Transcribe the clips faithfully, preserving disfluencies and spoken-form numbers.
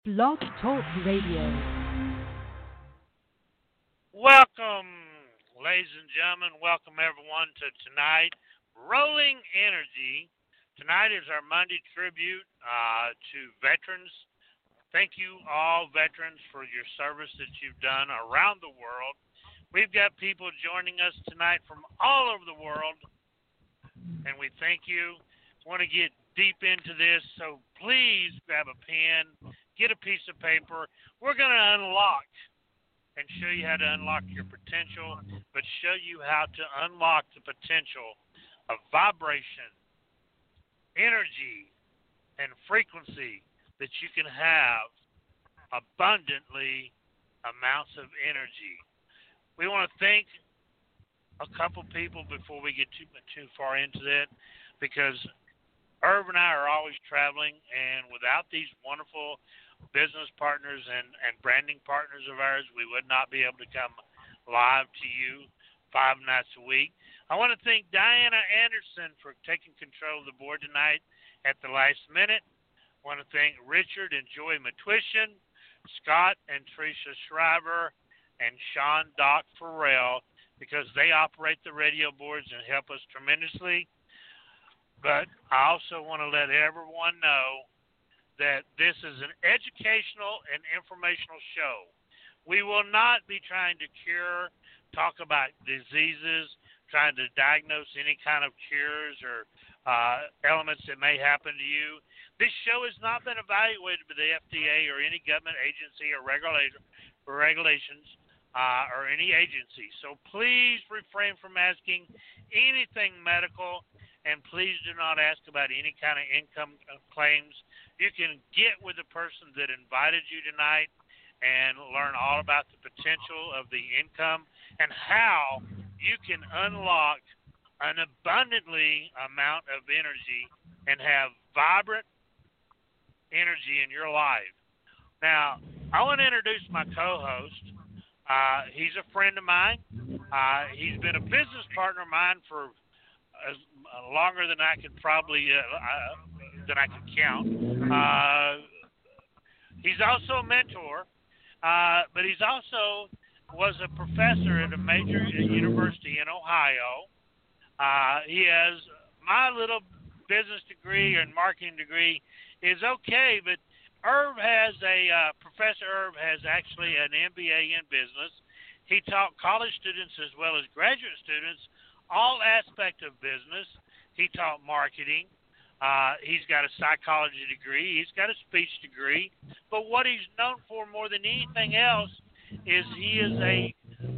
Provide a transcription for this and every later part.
Blog Talk Radio. Welcome, ladies and gentlemen. Welcome everyone to tonight, Rolling Energy. Tonight is our Monday tribute uh, to veterans. Thank you all veterans for your service that you've done around the world. We've got people joining us tonight from all over the world, and we thank you. Want to get deep into this, so please grab a pen, get a piece of paper. We're going to unlock and show you how to unlock your potential, but show you how to unlock the potential of vibration, energy, and frequency that you can have abundantly amounts of energy. We want to thank a couple people before we get too too far into that, because Irv and I are always traveling, and without these wonderful business partners and, and branding partners of ours, we would not be able to come live to you five nights a week. I want to thank Diana Anderson for taking control of the board tonight at the last minute. I want to thank Richard and Joy Matwishin, Scott and Tricia Shriver, and Sean Doc Farrell, because they operate the radio boards and help us tremendously. But I also want to let everyone know that this is an educational and informational show. We will not be trying to cure, talk about diseases, trying to diagnose any kind of cures or uh, elements that may happen to you. This show has not been evaluated by the F D A or any government agency or regulator, or regulations uh, or any agency. So please refrain from asking anything medical. And please do not ask about any kind of income claims. You can get with the person that invited you tonight and learn all about the potential of the income and how you can unlock an abundantly amount of energy and have vibrant energy in your life. Now, I want to introduce my co-host. Uh, he's a friend of mine. Uh, he's been a business partner of mine for As, uh, longer than I could probably uh, uh, than I could count. Uh, he's also a mentor, uh, but he's also was a professor at a major university in Ohio. Uh, he has my little business degree and marketing degree is okay, but Irv has a uh, Professor Irv has actually an M B A in business. He taught college students as well as graduate students all aspect of business. He taught marketing. Uh, he's got a psychology degree. He's got a speech degree. But what he's known for more than anything else is he is a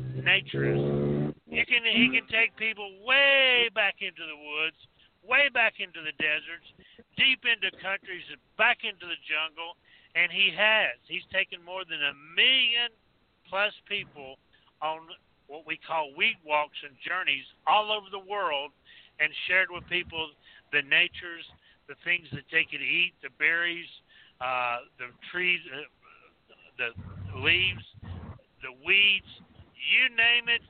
naturist. You can, he can take people way back into the woods, way back into the deserts, deep into countries, back into the jungle, and he has. He's taken more than a million plus people on what we call weed walks and journeys all over the world, and shared with people the natures, the things that they could eat, the berries, uh, the trees, uh, the leaves, the weeds, you name it.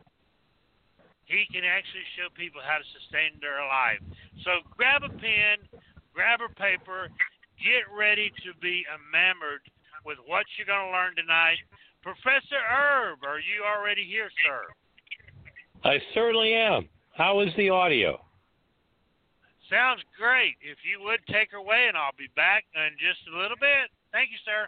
He can actually show people how to sustain their life. So grab a pen, grab a paper, get ready to be enamored with what you're going to learn tonight. Professor Irv, are you already here, sir? I certainly am. How is the audio? Sounds great. If you would take her away, and I'll be back in just a little bit. Thank you, sir.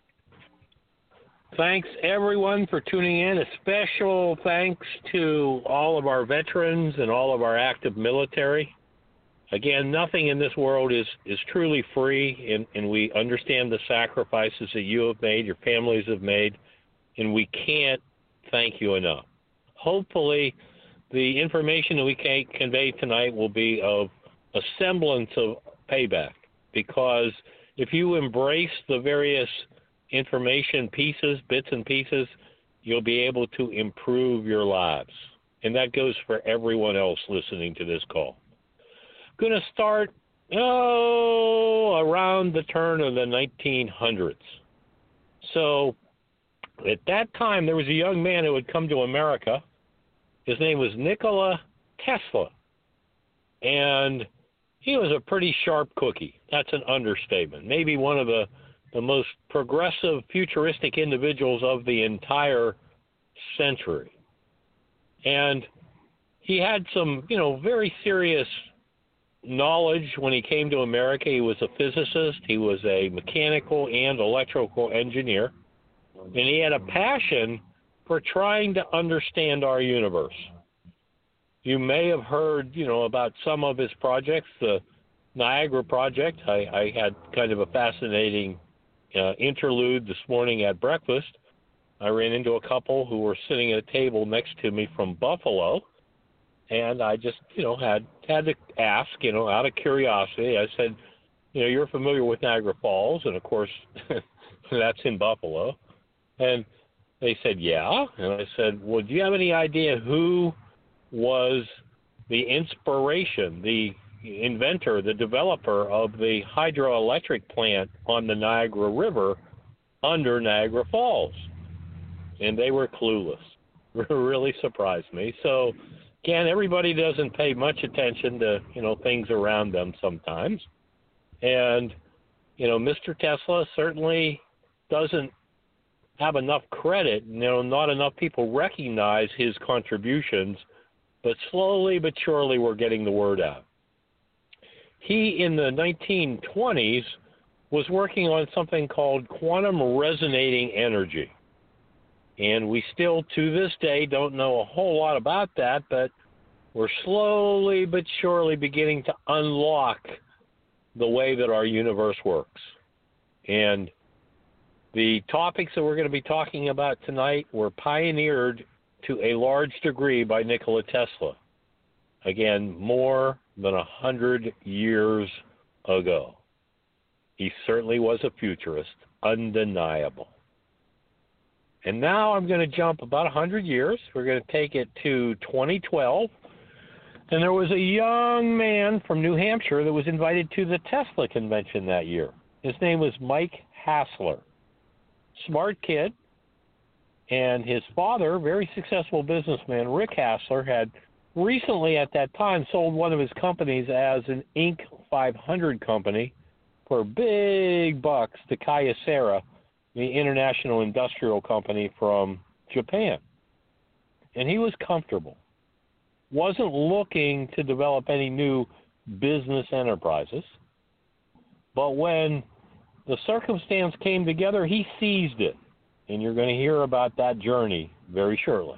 Thanks, everyone, for tuning in. A special thanks to all of our veterans and all of our active military. Again, nothing in this world is, is truly free, and, and we understand the sacrifices that you have made, your families have made, and we can't thank you enough. Hopefully, the information that we can convey tonight will be of a semblance of payback, because if you embrace the various information pieces, bits and pieces, you'll be able to improve your lives. And that goes for everyone else listening to this call. Going to start, oh, around the turn of the nineteen hundreds. So at that time, there was a young man who had come to America. His name was Nikola Tesla. And he was a pretty sharp cookie. That's an understatement. Maybe one of the, the most progressive, futuristic individuals of the entire century. And he had some, you know, very serious knowledge when he came to America. He was a physicist, he was a mechanical and electrical engineer, and he had a passion for trying to understand our universe. You may have heard, you know, about some of his projects, the Niagara Project. I, I had kind of a fascinating uh, interlude this morning at breakfast. I ran into a couple who were sitting at a table next to me from Buffalo, and I just, you know, had had to ask, you know, out of curiosity. I said, you know, you're familiar with Niagara Falls, and of course, that's in Buffalo. And they said, yeah. And I said, well, do you have any idea who was the inspiration, the inventor, the developer of the hydroelectric plant on the Niagara River under Niagara Falls? And they were clueless. It really surprised me. So, again, everybody doesn't pay much attention to, you know, things around them sometimes. And, you know, Mister Tesla certainly doesn't have enough credit. You know, not enough people recognize his contributions, but slowly but surely we're getting the word out. He, in the nineteen twenties, was working on something called quantum resonating energy. And we still, to this day, don't know a whole lot about that, but we're slowly but surely beginning to unlock the way that our universe works. And the topics that we're going to be talking about tonight were pioneered to a large degree by Nikola Tesla. Again, more than a hundred years ago. He certainly was a futurist, undeniable. And now I'm going to jump about one hundred years. We're going to take it to twenty twelve. And there was a young man from New Hampshire that was invited to the Tesla convention that year. His name was Mike Hassler. Smart kid. And his father, very successful businessman, Rick Hassler, had recently at that time sold one of his companies as an Inc five hundred company for big bucks to Kyocera, the international industrial company from Japan. And he was comfortable. Wasn't looking to develop any new business enterprises. But when the circumstance came together, he seized it. And you're going to hear about that journey very shortly.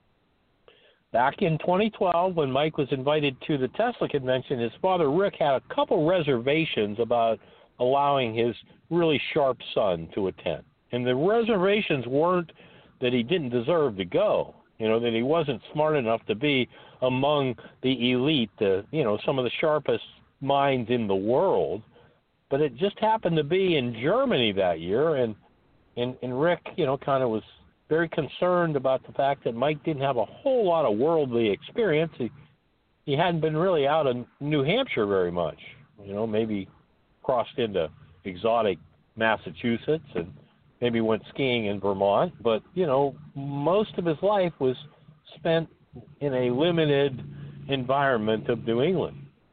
Back in twenty twelve, when Mike was invited to the Tesla convention, his father, Rick, had a couple reservations about allowing his really sharp son to attend. And the reservations weren't that he didn't deserve to go, you know, that he wasn't smart enough to be among the elite, the, you know, some of the sharpest minds in the world. But it just happened to be in Germany that year, and and, and Rick, you know, kind of was very concerned about the fact that Mike didn't have a whole lot of worldly experience. He, he hadn't been really out in New Hampshire very much, you know, maybe crossed into exotic Massachusetts and maybe went skiing in Vermont. But, you know, most of his life was spent in a limited environment of New England.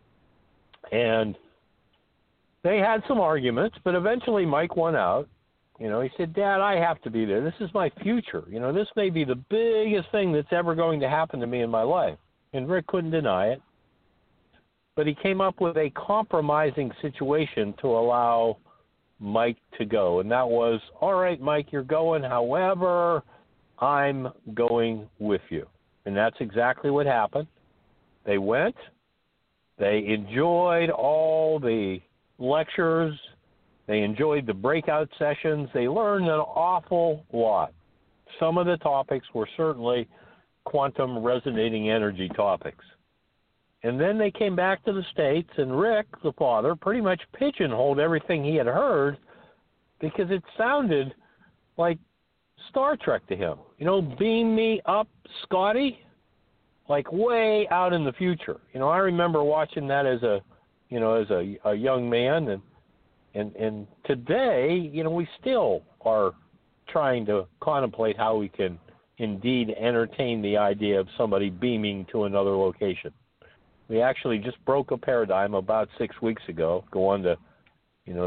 And they had some arguments, but eventually Mike won out. You know, he said, Dad, I have to be there. This is my future. You know, this may be the biggest thing that's ever going to happen to me in my life. And Rick couldn't deny it. But he came up with a compromising situation to allow Mike to go. And that was, all right, Mike, you're going. However, I'm going with you. And that's exactly what happened. They went. They enjoyed all the lectures. They enjoyed the breakout sessions. They learned an awful lot. Some of the topics were certainly quantum resonating energy topics. And then they came back to the States, and Rick, the father, pretty much pigeonholed everything he had heard because it sounded like Star Trek to him. You know, beam me up, Scotty, like way out in the future. You know, I remember watching that as a, you know, as a, a young man, and And and today, you know, we still are trying to contemplate how we can indeed entertain the idea of somebody beaming to another location. We actually just broke a paradigm about six weeks ago, go on to, you know, the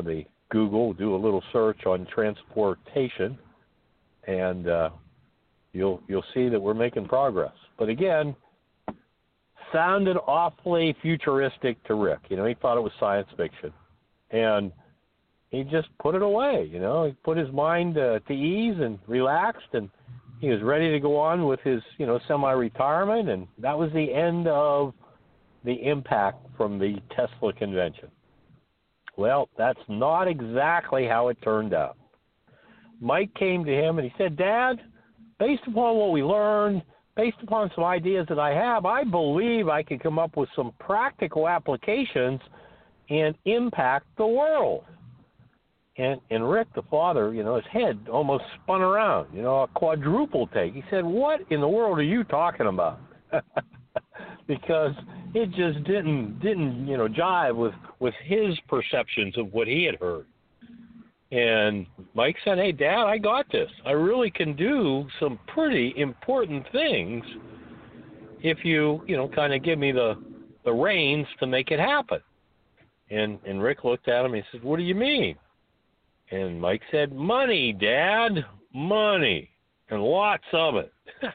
Google, do a little search on transportation, and uh, you'll you'll see that we're making progress. But again, sounded awfully futuristic to Rick. You know, he thought it was science fiction, and he just put it away. You know, he put his mind uh, to ease and relaxed, and he was ready to go on with his, you know, semi-retirement, and that was the end of the impact from the Tesla convention. Well, that's not exactly how it turned out. Mike came to him and he said, Dad, based upon what we learned, based upon some ideas that I have, I believe I could come up with some practical applications and impact the world. And, and Rick, the father, you know, his head almost spun around, you know, a quadruple take. He said, what in the world are you talking about? Because it just didn't, didn't you know, jive with, with his perceptions of what he had heard. And Mike said, hey, Dad, I got this. I really can do some pretty important things if you, you know, kind of give me the, the reins to make it happen. And, and Rick looked at him and he said, what do you mean? And Mike said, money, Dad, money, and lots of it.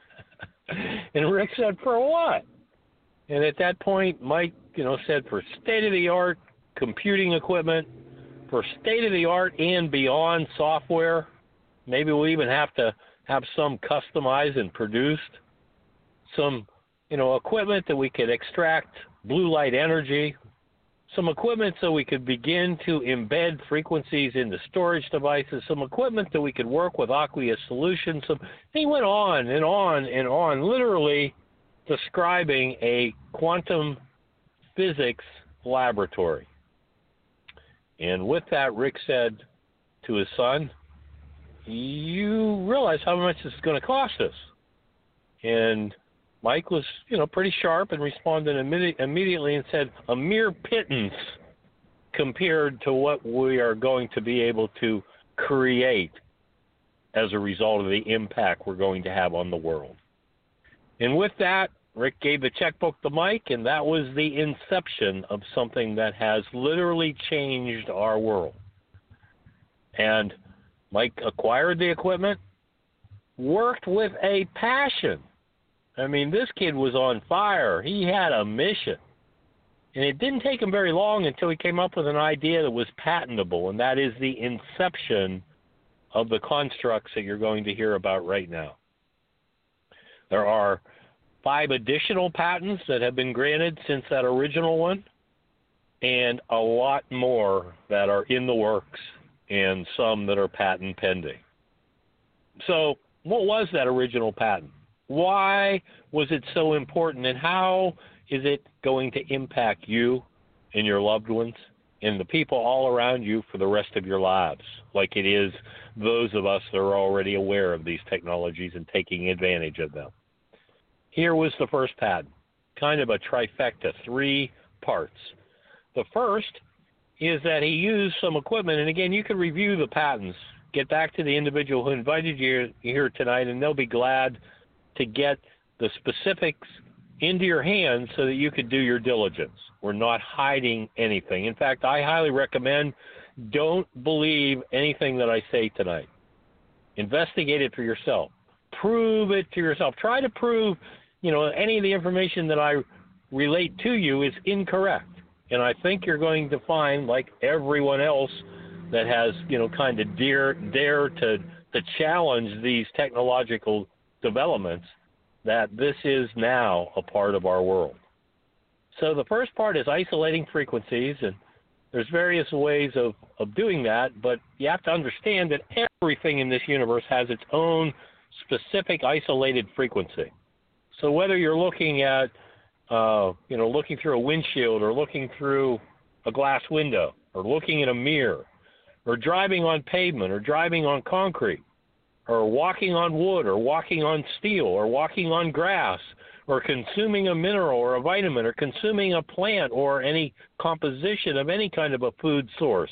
And Rick said, for what? And at that point, Mike, you know, said for state-of-the-art computing equipment, for state-of-the-art and beyond software, maybe we'll even have to have some customized and produced, some, you know, equipment that we could extract blue light energy, some equipment so we could begin to embed frequencies into storage devices, some equipment that we could work with aqueous solutions. Some, he went on and on and on, literally describing a quantum physics laboratory. And with that, Rick said to his son, you realize how much this is going to cost us? And Mike was, you know, pretty sharp and responded imme- immediately and said, a mere pittance compared to what we are going to be able to create as a result of the impact we're going to have on the world. And with that, Rick gave the checkbook to Mike, and that was the inception of something that has literally changed our world. And Mike acquired the equipment, worked with a passion. I mean, this kid was on fire. He had a mission. And it didn't take him very long until he came up with an idea that was patentable, and that is the inception of the constructs that you're going to hear about right now. There are five additional patents that have been granted since that original one, and a lot more that are in the works, and some that are patent pending. So what was that original patent? Why was it so important, and how is it going to impact you and your loved ones and the people all around you for the rest of your lives, like it is those of us that are already aware of these technologies and taking advantage of them? Here was the first patent, kind of a trifecta, three parts. The first is that he used some equipment, and again, you can review the patents. Get back to the individual who invited you here tonight, and they'll be glad to get the specifics into your hands so that you could do your diligence. We're not hiding anything. In fact, I highly recommend don't believe anything that I say tonight. Investigate it for yourself. Prove it to yourself. Try to prove, you know, any of the information that I relate to you is incorrect. And I think you're going to find, like everyone else that has, you know, kind of dare, dare to, to challenge these technological developments, that this is now a part of our world. So the first part is isolating frequencies, and there's various ways of, of doing that, but you have to understand that everything in this universe has its own specific isolated frequency. So whether you're looking at, uh, you know, looking through a windshield, or looking through a glass window, or looking in a mirror, or driving on pavement, or driving on concrete, or walking on wood, or walking on steel, or walking on grass, or consuming a mineral or a vitamin, or consuming a plant or any composition of any kind of a food source,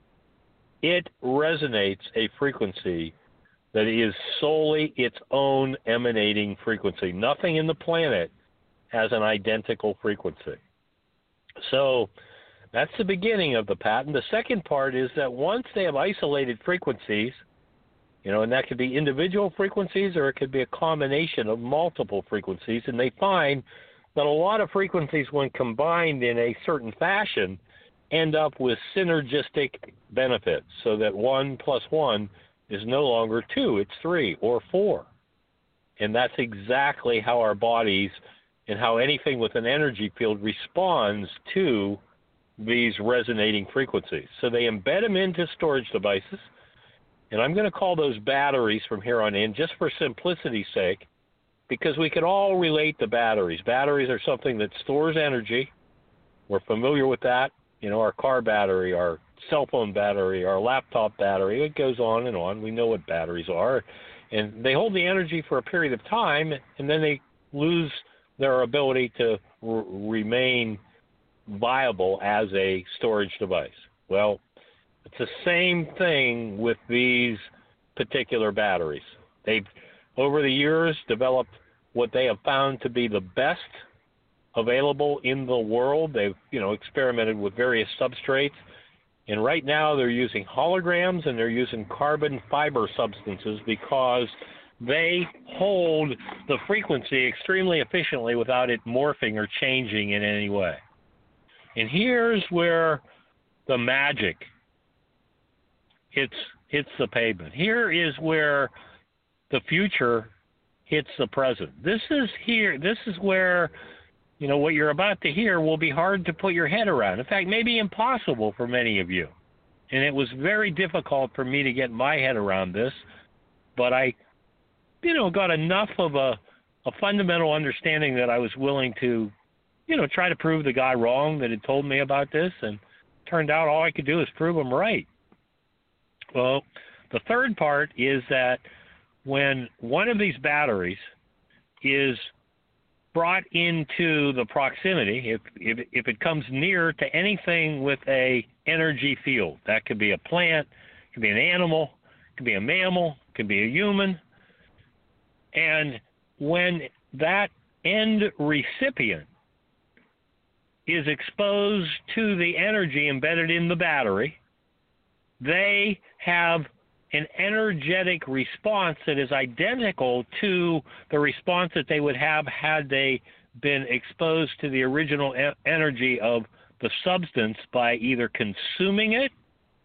it resonates a frequency that is solely its own emanating frequency. Nothing in the planet has an identical frequency. So That's the beginning of the patent. The second part is that once they have isolated frequencies, you know, and that could be individual frequencies or it could be a combination of multiple frequencies, and they find that a lot of frequencies, when combined in a certain fashion, end up with synergistic benefits, so that one plus one is no longer two, it's three or four. And that's exactly how our bodies and how anything with an energy field responds to these resonating frequencies. So they embed them into storage devices, and I'm going to call those batteries from here on in, just for simplicity's sake, because we can all relate to batteries. Batteries are something that stores energy. We're familiar with that. You know, our car battery, our cell phone battery, our laptop battery, it goes on and on. We know what batteries are. And they hold the energy for a period of time, and then they lose their ability to r- remain viable as a storage device. Well, it's the same thing with these particular batteries. They've, over the years, developed what they have found to be the best available in the world. They've, you know, experimented with various substrates, and right now they're using holograms and they're using carbon fiber substances because they hold the frequency extremely efficiently without it morphing or changing in any way. And here's where the magic hits hits the pavement. Here is where the future hits the present. This is here. This is where, you know, what you're about to hear will be hard to put your head around. In fact, maybe impossible for many of you. And it was very difficult for me to get my head around this, but I, you know, got enough of a, a fundamental understanding that I was willing to, you know, try to prove the guy wrong that had told me about this, and turned out all I could do is prove him right. Well, the third part is that when one of these batteries is brought into the proximity, if, if if it comes near to anything with a energy field, that could be a plant, it could be an animal, it could be a mammal, it could be a human, and when that end recipient is exposed to the energy embedded in the battery, they have an energetic response that is identical to the response that they would have had they been exposed to the original e- energy of the substance by either consuming it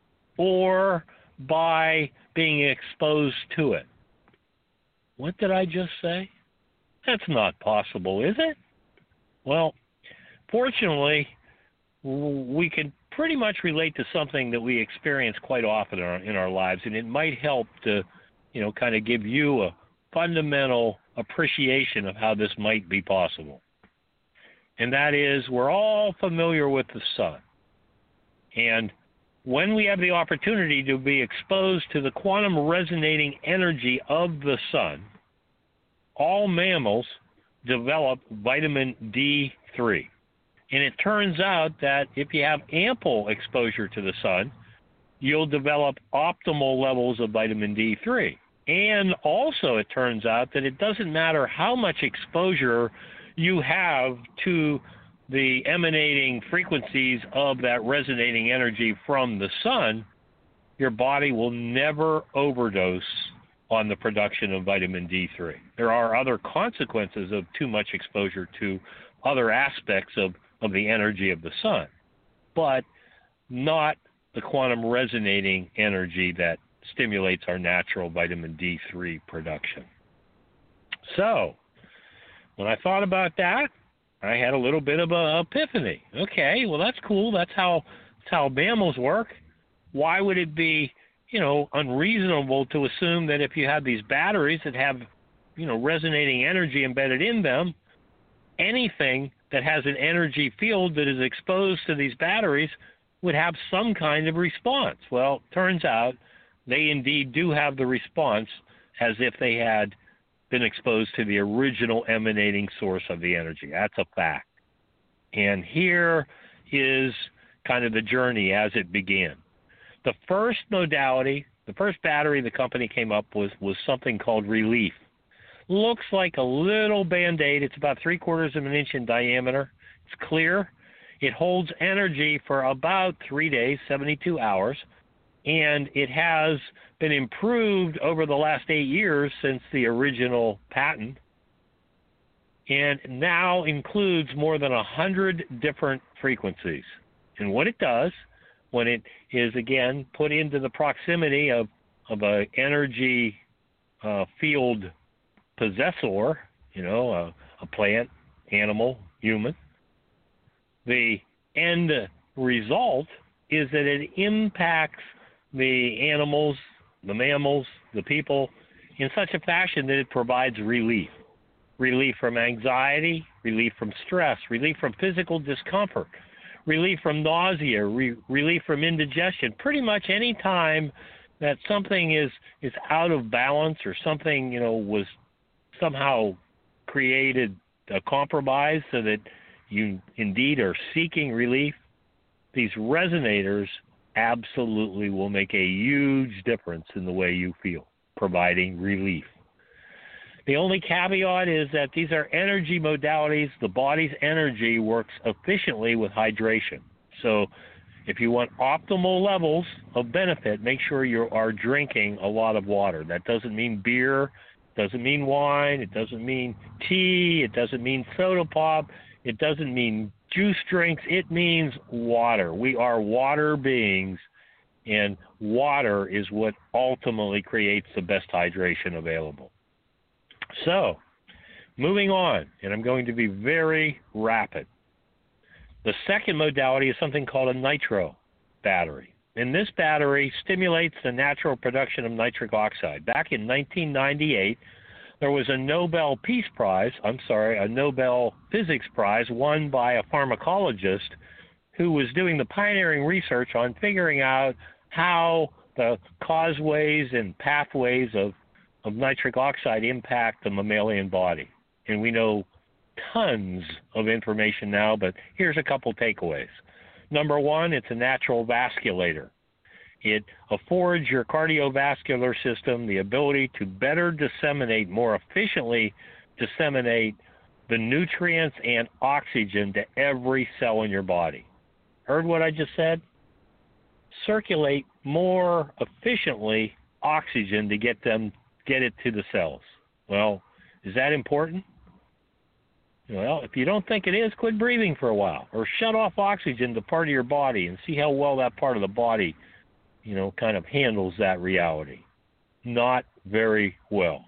or by being exposed to it. What did I just say? That's not possible, is it? Well, fortunately, we can pretty much relate to something that we experience quite often in our, in our lives, and it might help to, you know, kind of give you a fundamental appreciation of how this might be possible. And that is, we're all familiar with the sun. And when we have the opportunity to be exposed to the quantum resonating energy of the sun, all mammals develop vitamin D three. And it turns out that if you have ample exposure to the sun, you'll develop optimal levels of vitamin D three. And also it turns out that it doesn't matter how much exposure you have to the emanating frequencies of that resonating energy from the sun, your body will never overdose on the production of vitamin D three. There are other consequences of too much exposure to other aspects of of the energy of the sun, but not the quantum resonating energy that stimulates our natural vitamin D three production. So, when I thought about that, I had a little bit of a epiphany. Okay, well, that's cool. That's how, that's how mammals work. Why would it be, you know, unreasonable to assume that if you have these batteries that have, you know, resonating energy embedded in them, anything that has an energy field that is exposed to these batteries would have some kind of response? Well, turns out they indeed do have the response as if they had been exposed to the original emanating source of the energy. That's a fact. And here is kind of the journey as it began. The first modality, the first battery the company came up with was something called Relief. Looks like a little Band-Aid. It's about three quarters of an inch in diameter. It's clear. It holds energy for about three days, seventy-two hours, and it has been improved over the last eight years since the original patent, and now includes more than one hundred different frequencies. And what it does, when it is, again, put into the proximity of, of an energy uh, field possessor, you know, a, a plant, animal, human, the end result is that it impacts the animals, the mammals, the people in such a fashion that it provides relief. Relief from anxiety, relief from stress, relief from physical discomfort, relief from nausea, re- relief from indigestion. Pretty much any time that something is, is out of balance or something, you know, was somehow created a compromise so that you indeed are seeking relief, these resonators absolutely will make a huge difference in the way you feel, providing relief. The only caveat is that these are energy modalities. The body's energy works efficiently with hydration. So if you want optimal levels of benefit, make sure you are drinking a lot of water. That doesn't mean beer, doesn't mean wine, it doesn't mean tea, it doesn't mean soda pop, it doesn't mean juice drinks, it means water. We are water beings, and water is what ultimately creates the best hydration available. So, moving on, and I'm going to be very rapid. The second modality is something called a nitro battery. And this battery stimulates the natural production of nitric oxide. Back in nineteen ninety-eight, there was a Nobel Peace Prize, I'm sorry, a Nobel Physics Prize won by a pharmacologist who was doing the pioneering research on figuring out how the causeways and pathways of of nitric oxide impact the mammalian body. And we know tons of information now, but here's a couple takeaways. Number one, it's a natural vasculator. It affords your cardiovascular system the ability to better disseminate, more efficiently disseminate the nutrients and oxygen to every cell in your body. Heard what I just said? Circulate more efficiently oxygen to get them get it to the cells. Well, is that important? Well, if you don't think it is, quit breathing for a while, or shut off oxygen to part of your body and see how well that part of the body, you know, kind of handles that reality. Not very well.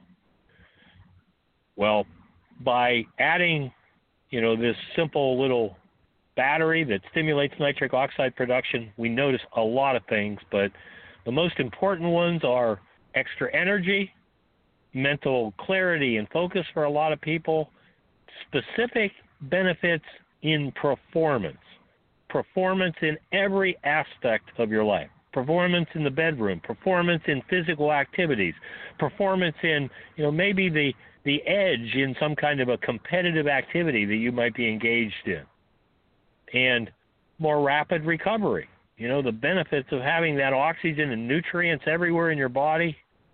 Well, by adding, you know, this simple little battery that stimulates nitric oxide production, we notice a lot of things, but the most important ones are extra energy, mental clarity and focus for a lot of people, specific benefits in performance, performance in every aspect of your life, performance in the bedroom, performance in physical activities, performance in, you know, maybe the, the edge in some kind of a competitive activity that you might be engaged in, and more rapid recovery. You know, the benefits of having that oxygen and nutrients everywhere in your body,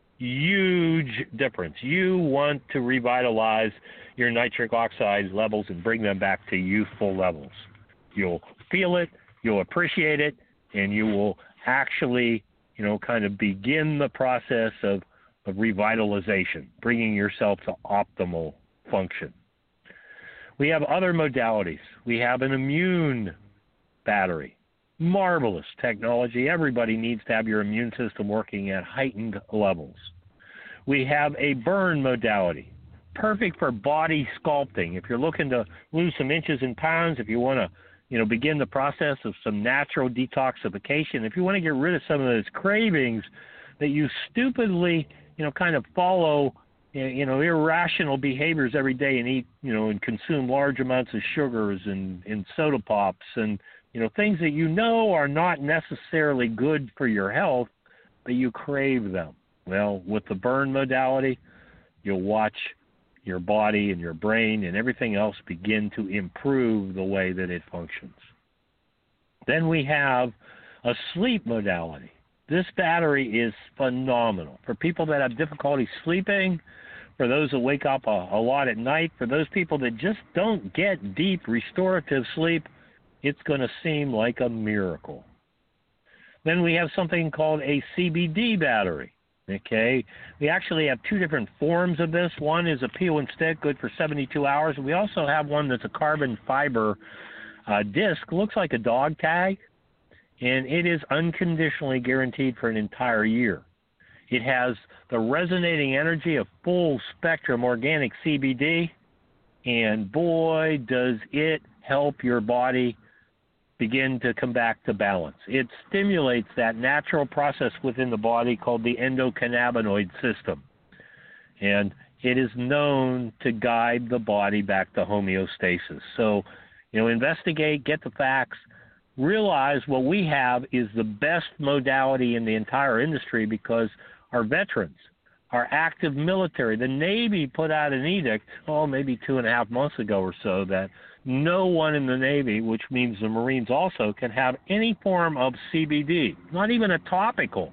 huge difference. You want to revitalize your nitric oxide levels and bring them back to youthful levels. You'll feel it, you'll appreciate it, and you will actually, you know, kind of begin the process of, of revitalization, bringing yourself to optimal function. We have other modalities. We have an immune battery. Marvelous technology. Everybody needs to have your immune system working at heightened levels. We have a burn modality, perfect for body sculpting. If you're looking to lose some inches and pounds, if you want to, you know, begin the process of some natural detoxification, if you want to get rid of some of those cravings that you stupidly, you know, kind of follow, you know, irrational behaviors every day and eat, you know, and consume large amounts of sugars and, and soda pops and, you know, things that you know are not necessarily good for your health, but you crave them. Well, with the burn modality, you'll watch your body and your brain and everything else begin to improve the way that it functions. Then we have a sleep modality. This battery is phenomenal. For people that have difficulty sleeping, for those that wake up a, a lot at night, for those people that just don't get deep restorative sleep, it's going to seem like a miracle. Then we have something called a C B D battery. Okay, we actually have two different forms of this. One is a peel and stick, good for seventy-two hours. We also have one that's a carbon fiber uh, disc, looks like a dog tag, and it is unconditionally guaranteed for an entire year. It has the resonating energy of full spectrum organic C B D, and boy, does it help your body begin to come back to balance. It stimulates that natural process within the body called the endocannabinoid system. And it is known to guide the body back to homeostasis. So, you know, investigate, get the facts, realize what we have is the best modality in the entire industry because our veterans, our active military, the Navy put out an edict, oh, maybe two and a half months ago or so, that no one in the Navy, which means the Marines also, can have any form of C B D, not even a topical,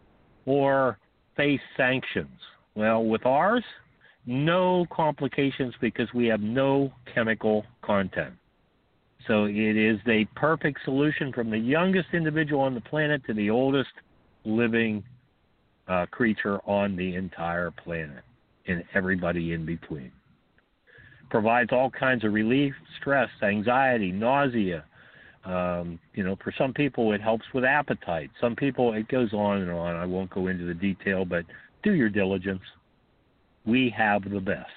or face sanctions. Well, with ours, no complications because we have no chemical content. So it is a perfect solution from the youngest individual on the planet to the oldest living uh, creature on the entire planet, and everybody in between. Provides all kinds of relief, stress, anxiety, nausea. Um, you know, for some people it helps with appetite. Some people, it goes on and on. I won't go into the detail, but do your diligence. We have the best.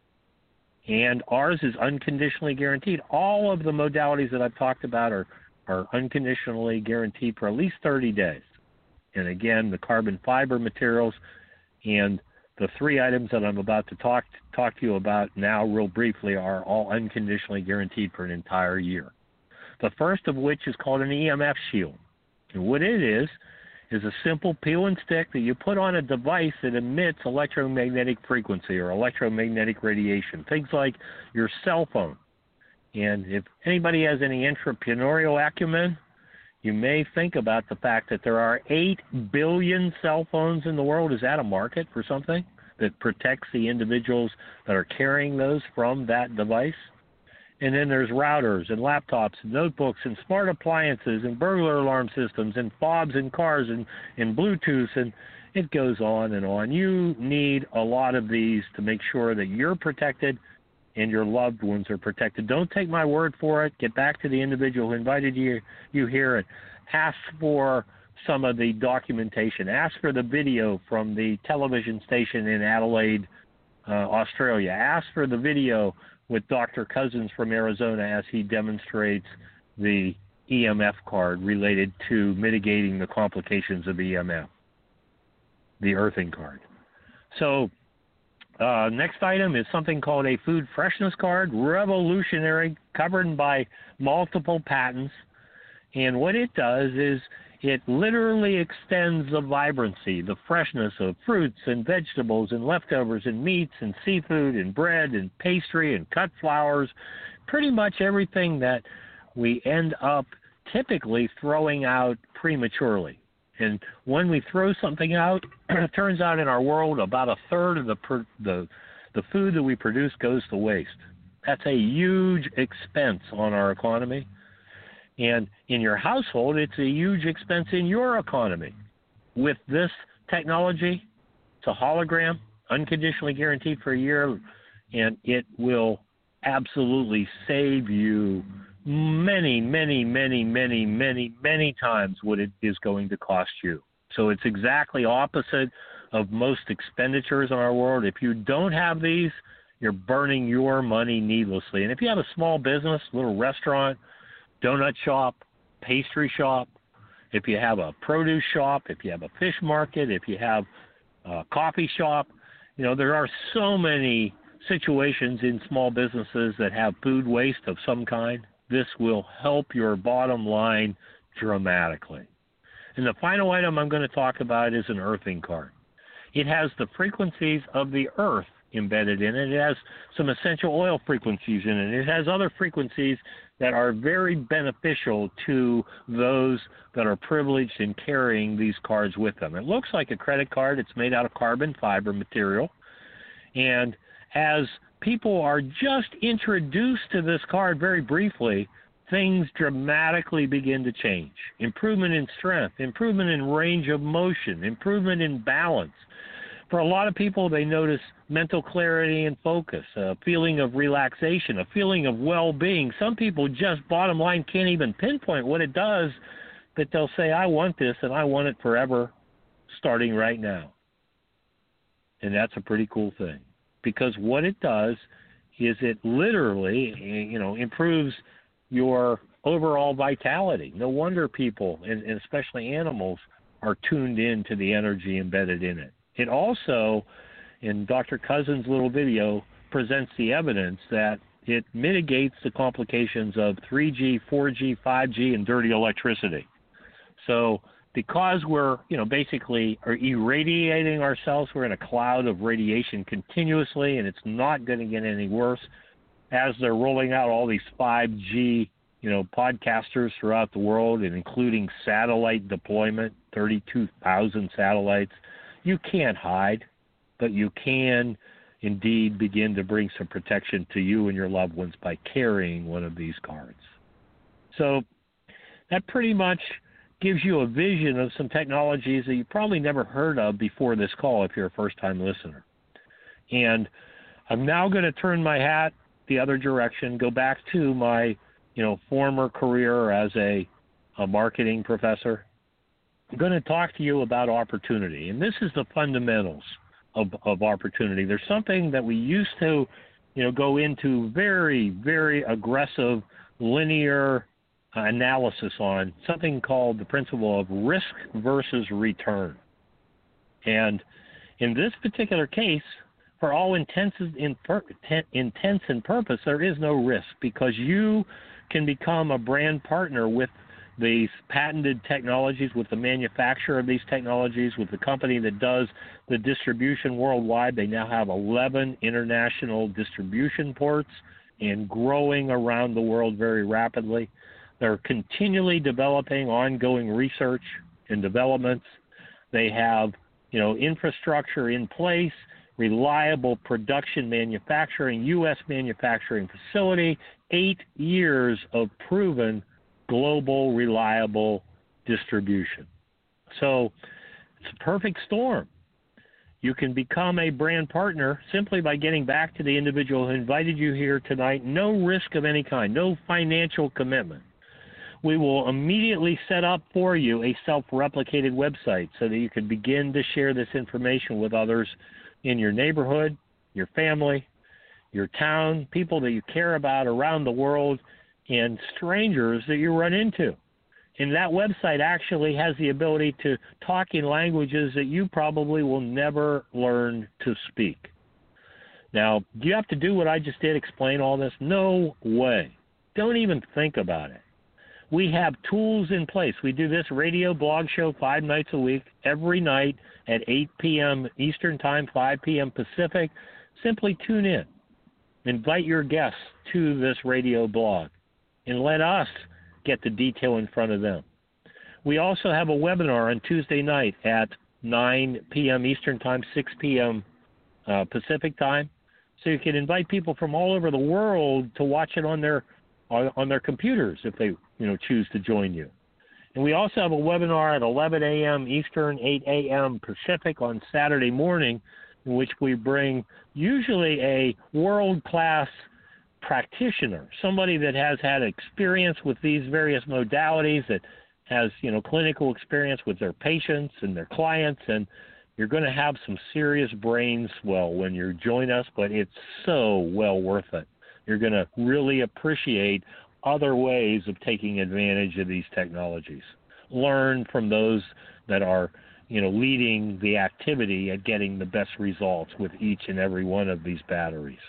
And ours is unconditionally guaranteed. All of the modalities that I've talked about are, are unconditionally guaranteed for at least thirty days. And again, the carbon fiber materials and the three items that I'm about to talk talk to you about now real briefly are all unconditionally guaranteed for an entire year. The first of which is called an E M F shield. And what it is, is a simple peel and stick that you put on a device that emits electromagnetic frequency or electromagnetic radiation, things like your cell phone. And if anybody has any entrepreneurial acumen, you may think about the fact that there are eight billion cell phones in the world. Is that a market for something that protects the individuals that are carrying those from that device? And then there's routers and laptops and notebooks and smart appliances and burglar alarm systems and fobs in cars and, and Bluetooth, and it goes on and on. You need a lot of these to make sure that you're protected and your loved ones are protected. Don't take my word for it. Get back to the individual who invited you, you here and ask for some of the documentation. Ask for the video from the television station in Adelaide, uh, Australia. Ask for the video with Doctor Cousins from Arizona as he demonstrates the E M F card related to mitigating the complications of E M F, the earthing card. So uh, next item is something called a food freshness card, revolutionary, covered by multiple patents. And what it does is it literally extends the vibrancy, the freshness of fruits and vegetables and leftovers and meats and seafood and bread and pastry and cut flowers, pretty much everything that we end up typically throwing out prematurely. And when we throw something out, it turns out in our world about a third of the, per, the the food that we produce goes to waste. That's a huge expense on our economy. And in your household, it's a huge expense in your economy. With this technology, it's a hologram, unconditionally guaranteed for a year, and it will absolutely save you many, many, many, many, many, many times what it is going to cost you. So it's exactly opposite of most expenditures in our world. If you don't have these, you're burning your money needlessly. And if you have a small business, little restaurant, donut shop, pastry shop, if you have a produce shop, if you have a fish market, if you have a coffee shop, you know, there are so many situations in small businesses that have food waste of some kind. This will help your bottom line dramatically. And the final item I'm going to talk about is an earthing card. It has the frequencies of the earth embedded in it. It has some essential oil frequencies in it. It has other frequencies that are very beneficial to those that are privileged in carrying these cards with them. It looks like a credit card. It's made out of carbon fiber material. And as people are just introduced to this card very briefly, things dramatically begin to change. Improvement in strength, improvement in range of motion, improvement in balance. For a lot of people, they notice mental clarity and focus, a feeling of relaxation, a feeling of well-being. Some people just, bottom line, can't even pinpoint what it does, but they'll say, I want this, and I want it forever, starting right now. And that's a pretty cool thing, because what it does is it literally, you know, improves your overall vitality. No wonder people, and especially animals, are tuned in to the energy embedded in it. It also, in Doctor Cousins' little video, presents the evidence that it mitigates the complications of three G, four G, five G, and dirty electricity. So because we're, you know, basically are irradiating ourselves, we're in a cloud of radiation continuously, and it's not going to get any worse. As they're rolling out all these five G, you know, podcasters throughout the world, and including satellite deployment, thirty-two thousand satellites, you can't hide, but you can indeed begin to bring some protection to you and your loved ones by carrying one of these cards. So that pretty much gives you a vision of some technologies that you probably never heard of before this call if you're a first-time listener. And I'm now going to turn my hat the other direction, go back to my, you know, former career as a, a marketing professor. I'm going to talk to you about opportunity, and this is the fundamentals of, of opportunity. There's something that we used to, you know, go into very, very aggressive linear analysis on, something called the principle of risk versus return. And in this particular case, for all intents and, intents and purpose, there is no risk, because you can become a brand partner with these patented technologies, with the manufacturer of these technologies, with the company that does the distribution worldwide. They now have eleven international distribution ports and growing around the world very rapidly. They're continually developing ongoing research and developments. They have, you know, infrastructure in place, reliable production manufacturing, U S manufacturing facility, eight years of proven global reliable distribution. So it's a perfect storm. You can become a brand partner simply by getting back to the individual who invited you here tonight. No risk of any kind, no financial commitment. We will immediately set up for you a self-replicated website so that you can begin to share this information with others in your neighborhood, your family, your town, people that you care about around the world, and strangers that you run into. And that website actually has the ability to talk in languages that you probably will never learn to speak. Now, do you have to do what I just did, explain all this? No way. Don't even think about it. We have tools in place. We do this radio blog show five nights a week, every night at eight p.m. Eastern Time, five p.m. Pacific. Simply tune in. Invite your guests to this radio blog, and let us get the detail in front of them. We also have a webinar on Tuesday night at nine p.m. Eastern Time, six p.m. Uh, Pacific Time, so you can invite people from all over the world to watch it on their on, on their computers if they you know choose to join you. And we also have a webinar at eleven a.m. Eastern, eight a.m. Pacific on Saturday morning, in which we bring usually a world-class practitioner, somebody that has had experience with these various modalities, that has, you know, clinical experience with their patients and their clients, and you're going to have some serious brain swell when you join us, but it's so well worth it. You're going to really appreciate other ways of taking advantage of these technologies. Learn from those that are, you know, leading the activity at getting the best results with each and every one of these batteries.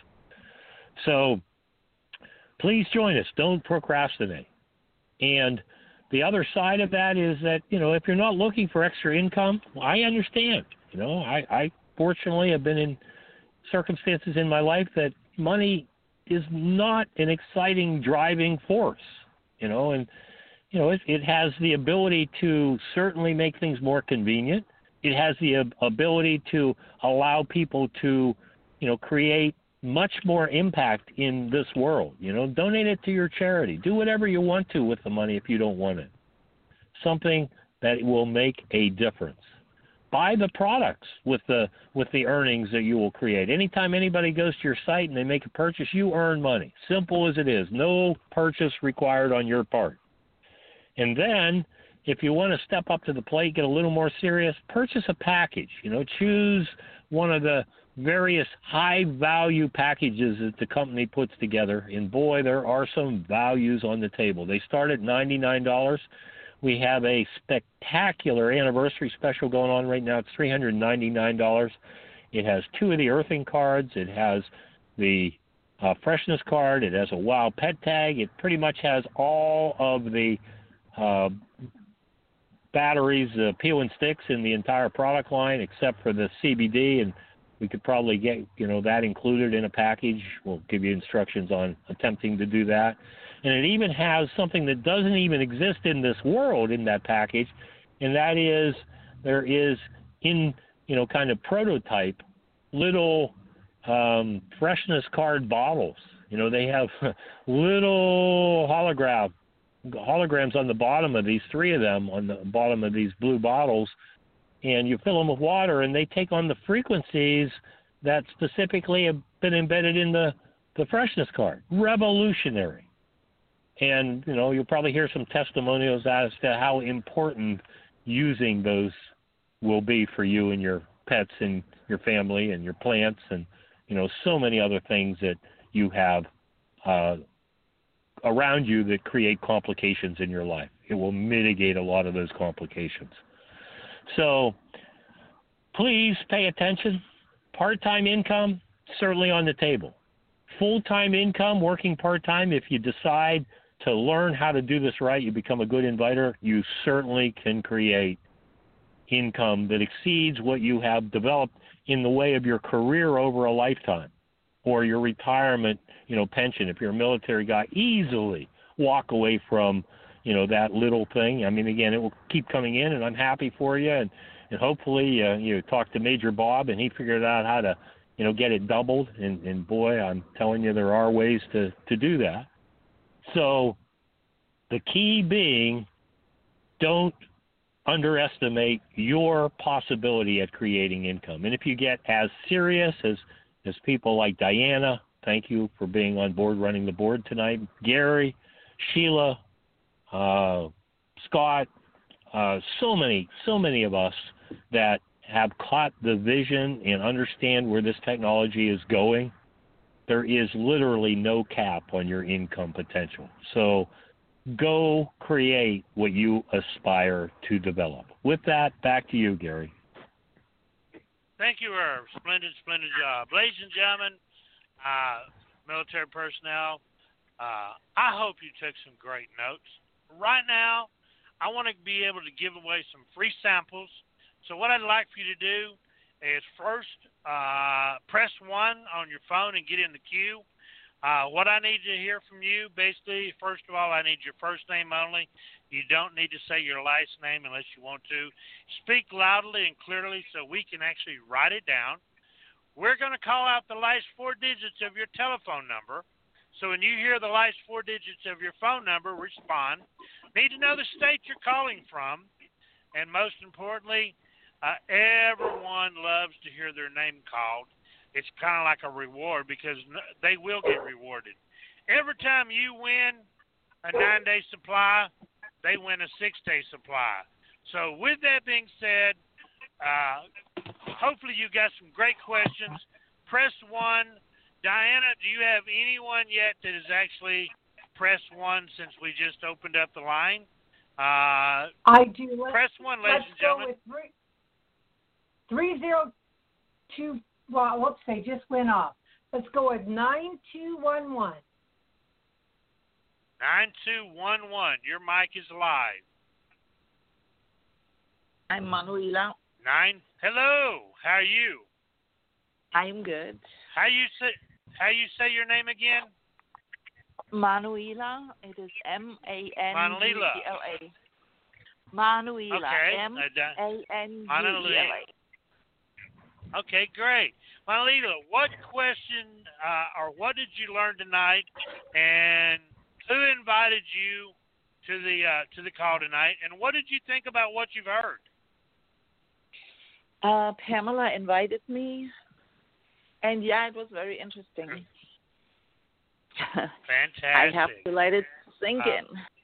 So please join us. Don't procrastinate. And the other side of that is that, you know, if you're not looking for extra income, I understand. You know, I, I fortunately have been in circumstances in my life that money is not an exciting driving force, you know, and, you know, it, it has the ability to certainly make things more convenient. It has the ability to allow people to, you know, create much more impact in this world. You know, donate it to your charity. Do whatever you want to with the money if you don't want it. Something that will make a difference. Buy the products with the with the earnings that you will create. Anytime anybody goes to your site and they make a purchase, you earn money. Simple as it is. No purchase required on your part. And then, if you want to step up to the plate, get a little more serious, purchase a package. You know, choose one of the various high-value packages that the company puts together. And boy, there are some values on the table. They start at ninety-nine dollars. We have a spectacular anniversary special going on right now. It's three hundred ninety-nine dollars. It has two of the earthing cards. It has the uh, freshness card. It has a wild pet tag. It pretty much has all of the uh, batteries, uh, peel and sticks in the entire product line except for the C B D, and we could probably get you know that included in a package. We'll give you instructions on attempting to do that. And it even has something that doesn't even exist in this world in that package, and that is there is in, you know, kind of prototype little um, freshness card bottles. You know, they have little hologram, holograms on the bottom of these, three of them on the bottom of these blue bottles, and you fill them with water, and they take on the frequencies that specifically have been embedded in the, the freshness card. Revolutionary. And, you know, you'll probably hear some testimonials as to how important using those will be for you and your pets and your family and your plants and, you know, so many other things that you have uh, around you that create complications in your life. It will mitigate a lot of those complications. So please pay attention. Part-time income, certainly on the table. Full-time income, working part-time, if you decide to learn how to do this right, you become a good inviter, you certainly can create income that exceeds what you have developed in the way of your career over a lifetime or your retirement, you know, pension. If you're a military guy, easily walk away from, you know, that little thing. I mean, again, it will keep coming in, and I'm happy for you. And, and hopefully uh, you talk to Major Bob, and he figured out how to, you know, get it doubled. And, and boy, I'm telling you, there are ways to, to do that. So the key being, don't underestimate your possibility at creating income. And if you get as serious as, as people like Diana, thank you for being on board, running the board tonight, Gary, Sheila, uh, Scott, uh, so many, so many of us that have caught the vision and understand where this technology is going, there is literally no cap on your income potential. So go create what you aspire to develop. With that, back to you, Gary. Thank you, Irv. Splendid, splendid job. Ladies and gentlemen, uh, military personnel, uh, I hope you took some great notes. Right now, I want to be able to give away some free samples. So what I'd like for you to do is first uh, press one on your phone and get in the queue. Uh, what I need to hear from you, basically, first of all, I need your first name only. You don't need to say your last name unless you want to. Speak loudly and clearly so we can actually write it down. We're going to call out the last four digits of your telephone number. So when you hear the last four digits of your phone number, respond. Need to know the state you're calling from. And most importantly, Uh, everyone loves to hear their name called. It's kind of like a reward because they will get rewarded. Every time you win a nine-day supply, they win a six-day supply. So with that being said, uh, hopefully you got some great questions. Press one. Diana, do you have anyone yet that has actually pressed one since we just opened up the line? Uh, I do. Let's, press one, ladies and gentlemen. Let's go with three. Three zero two. Well, whoops, they just went off. Let's go with nine two one one. Nine two one one. Your mic is live. I'm Manuela. Nine. Hello. How are you? I'm good. How you say? How you say your name again? Manuela. It is M A N U E L A. Manuela. Okay. M A N U E L A. Okay, great. Manolita, what question uh, or what did you learn tonight, and who invited you to the uh, to the call tonight, and what did you think about what you've heard? Uh, Pamela invited me, and yeah, it was very interesting. Fantastic. I have to let it sink uh, in.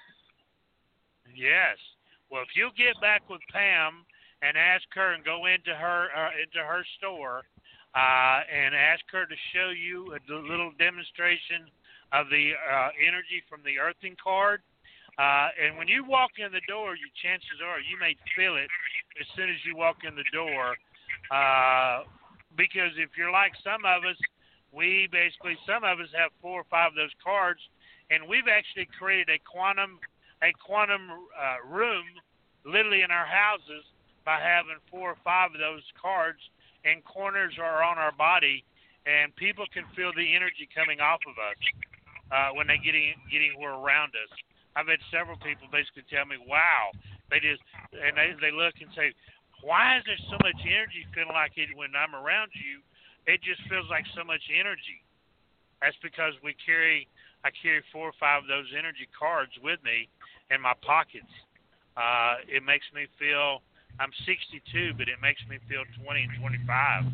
Yes. Well, if you'll get back with Pam and ask her and go into her uh, into her store uh, and ask her to show you a little demonstration of the uh, energy from the earthing card. Uh, and when you walk in the door, your chances are you may feel it as soon as you walk in the door. Uh, because if you're like some of us, we basically, some of us have four or five of those cards, and we've actually created a quantum a quantum uh, room literally in our houses by having four or five of those cards, and corners are on our body, and people can feel the energy coming off of us uh, when they getting getting who are around us. I've had several people basically tell me, "Wow," they just and they they look and say, "Why is there so much energy feeling like it when I'm around you? It just feels like so much energy." That's because we carry I carry four or five of those energy cards with me in my pockets. Uh, it makes me feel I'm sixty-two, but it makes me feel twenty and twenty-five.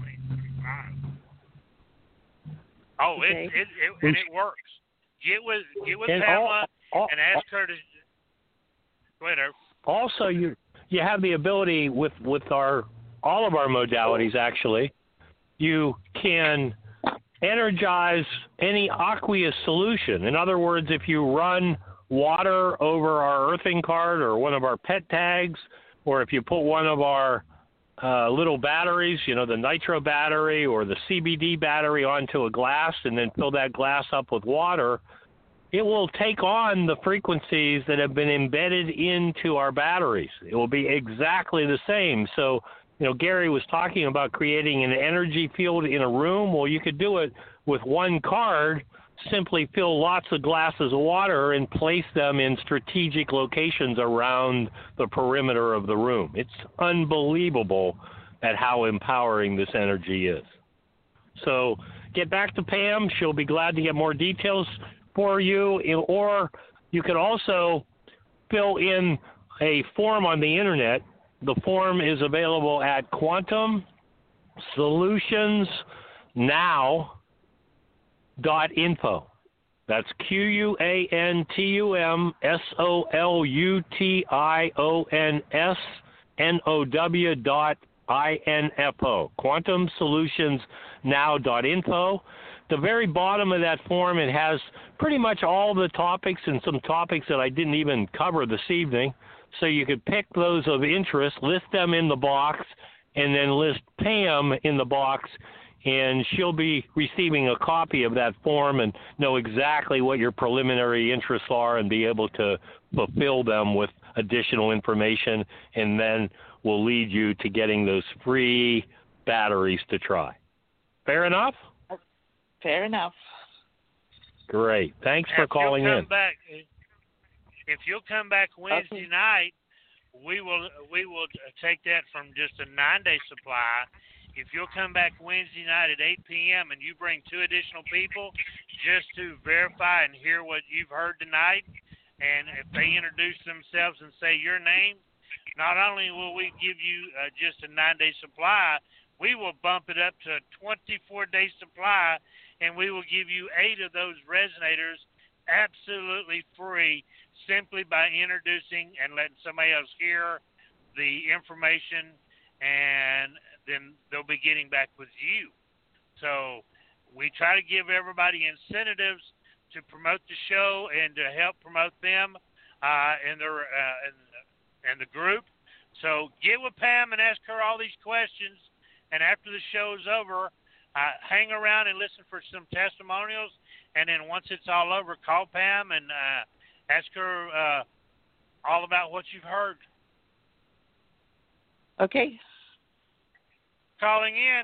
Oh, Okay. it, it it and it works. Get with get with And Pamela all, all, and ask her to. Go ahead, Irv. Also, you you have the ability with with our all of our modalities. Actually, you can energize any aqueous solution. In other words, if you run water over our earthing card or one of our pet tags, or if you put one of our uh, little batteries, you know, the nitro battery or the C B D battery onto a glass and then fill that glass up with water, it will take on the frequencies that have been embedded into our batteries. It will be exactly the same. So, you know, Gary was talking about creating an energy field in a room. Well, you could do it with one card. Simply fill lots of glasses of water and place them in strategic locations around the perimeter of the room. It's unbelievable at how empowering this energy is. So get back to Pam. She'll be glad to get more details for you. Or you could also fill in a form on the internet. The form is available at quantum solutions now dot info. That's Q U A N T U M S O L U T I O N S N O W dot I N F O. quantum solutions now dot info. The very bottom of that form, it has pretty much all the topics and some topics that I didn't even cover this evening. So you could pick those of interest, list them in the box, and then list Pam in the box, and she'll be receiving a copy of that form and know exactly what your preliminary interests are and be able to fulfill them with additional information, and then will lead you to getting those free batteries to try. Fair enough? Fair enough. Great. Thanks for if calling you'll come in. Back, if you'll come back Wednesday Okay. night, we will we will take that from just a nine-day supply. If you'll come back Wednesday night at eight p.m. and you bring two additional people just to verify and hear what you've heard tonight, and if they introduce themselves and say your name, not only will we give you uh, just a nine-day supply, we will bump it up to a twenty-four day supply, and we will give you eight of those resonators absolutely free, simply by introducing and letting somebody else hear the information, and then they'll be getting back with you. So we try to give everybody incentives to promote the show and to help promote them uh, and their uh, and, and the group. So get with Pam and ask her all these questions, and after the show is over, uh, hang around and listen for some testimonials, and then once it's all over, call Pam and uh, ask her uh, all about what you've heard. Okay. Calling in.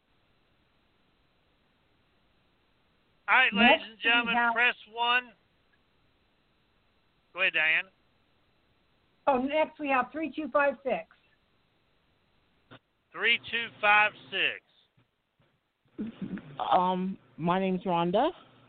All right, Next ladies and gentlemen, we have- press one. Go ahead, Diane. Oh, next we have three two five six. three two five six. Um, my name's Rhonda.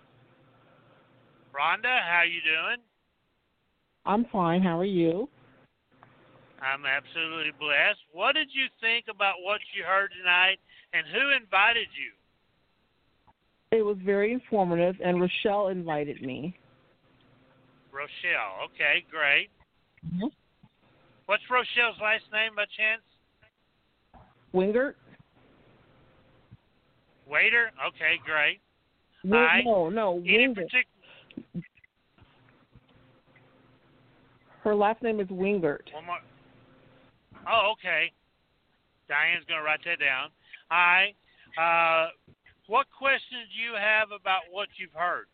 Rhonda, how you doing? I'm fine. How are you? I'm absolutely blessed. What did you think about what you heard tonight, and who invited you? It was very informative, and Rochelle invited me. Rochelle. Okay, great. Mm-hmm. What's Rochelle's last name by chance? Wingert? Waiter? Okay, great. No, right. no, no, Any Wingert. partic- Her last name is Wingert. One more. Oh, okay. Diane's going to write that down. All right. Uh, what questions do you have about what you've heard?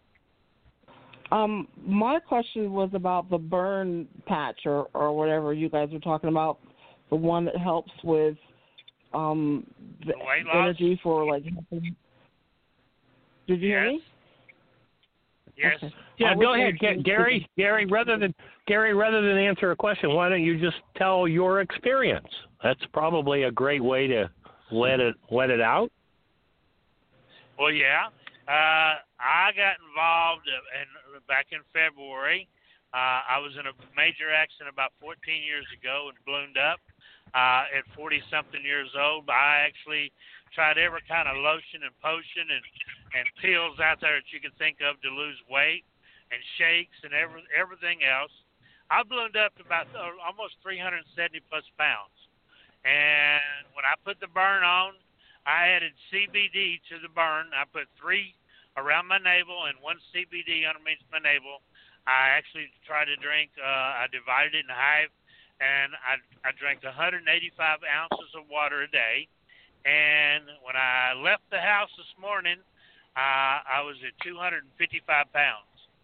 Um, my question was about the burn patch or, or whatever you guys were talking about, the one that helps with um, the, The weight loss? energy for like. Did you yes. hear me? Yes. Okay. Yeah, I go was ahead, thinking- Gary. Gary, rather than Gary, rather than answer a question, why don't you just tell your experience? That's probably a great way to let it let it out. Well, yeah. Uh, I got involved in, back in February. Uh, I was in a major accident about fourteen years ago and ballooned up. Uh, at forty-something years old, I actually tried every kind of lotion and potion and, and pills out there that you can think of to lose weight and shakes and every, everything else. I ballooned up to about uh, almost three hundred seventy plus pounds. And when I put the burn on, I added C B D to the burn. I put three around my navel and one C B D underneath my navel. I actually tried to drink, uh, I divided it in half, and I, I drank one hundred eighty-five ounces of water a day. And when I left the house this morning, uh, I was at two hundred fifty-five pounds.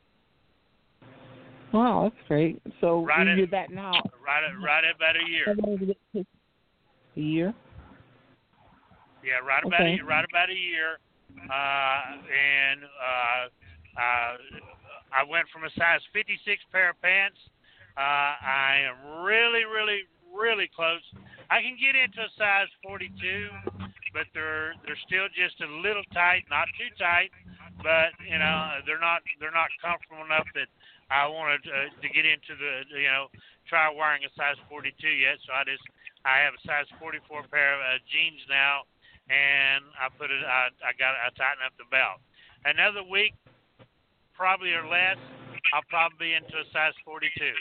Wow, that's great. So Right you at- did that now. Right at, right at about a year. How long did it take? A year? Yeah, right about Okay. a, right about a year, uh, and uh, uh, I went from a size fifty-six pair of pants. Uh, I am really, really, really close. I can get into a size forty-two, but they're they're still just a little tight, not too tight, but you know they're not they're not comfortable enough that I wanted to, to get into the you know try wearing a size forty-two yet. So I just I have a size forty-four pair of uh, jeans now. And I put it, I, I got, I tightened up the belt. Another week, probably or less, I'll probably be into a size forty-two.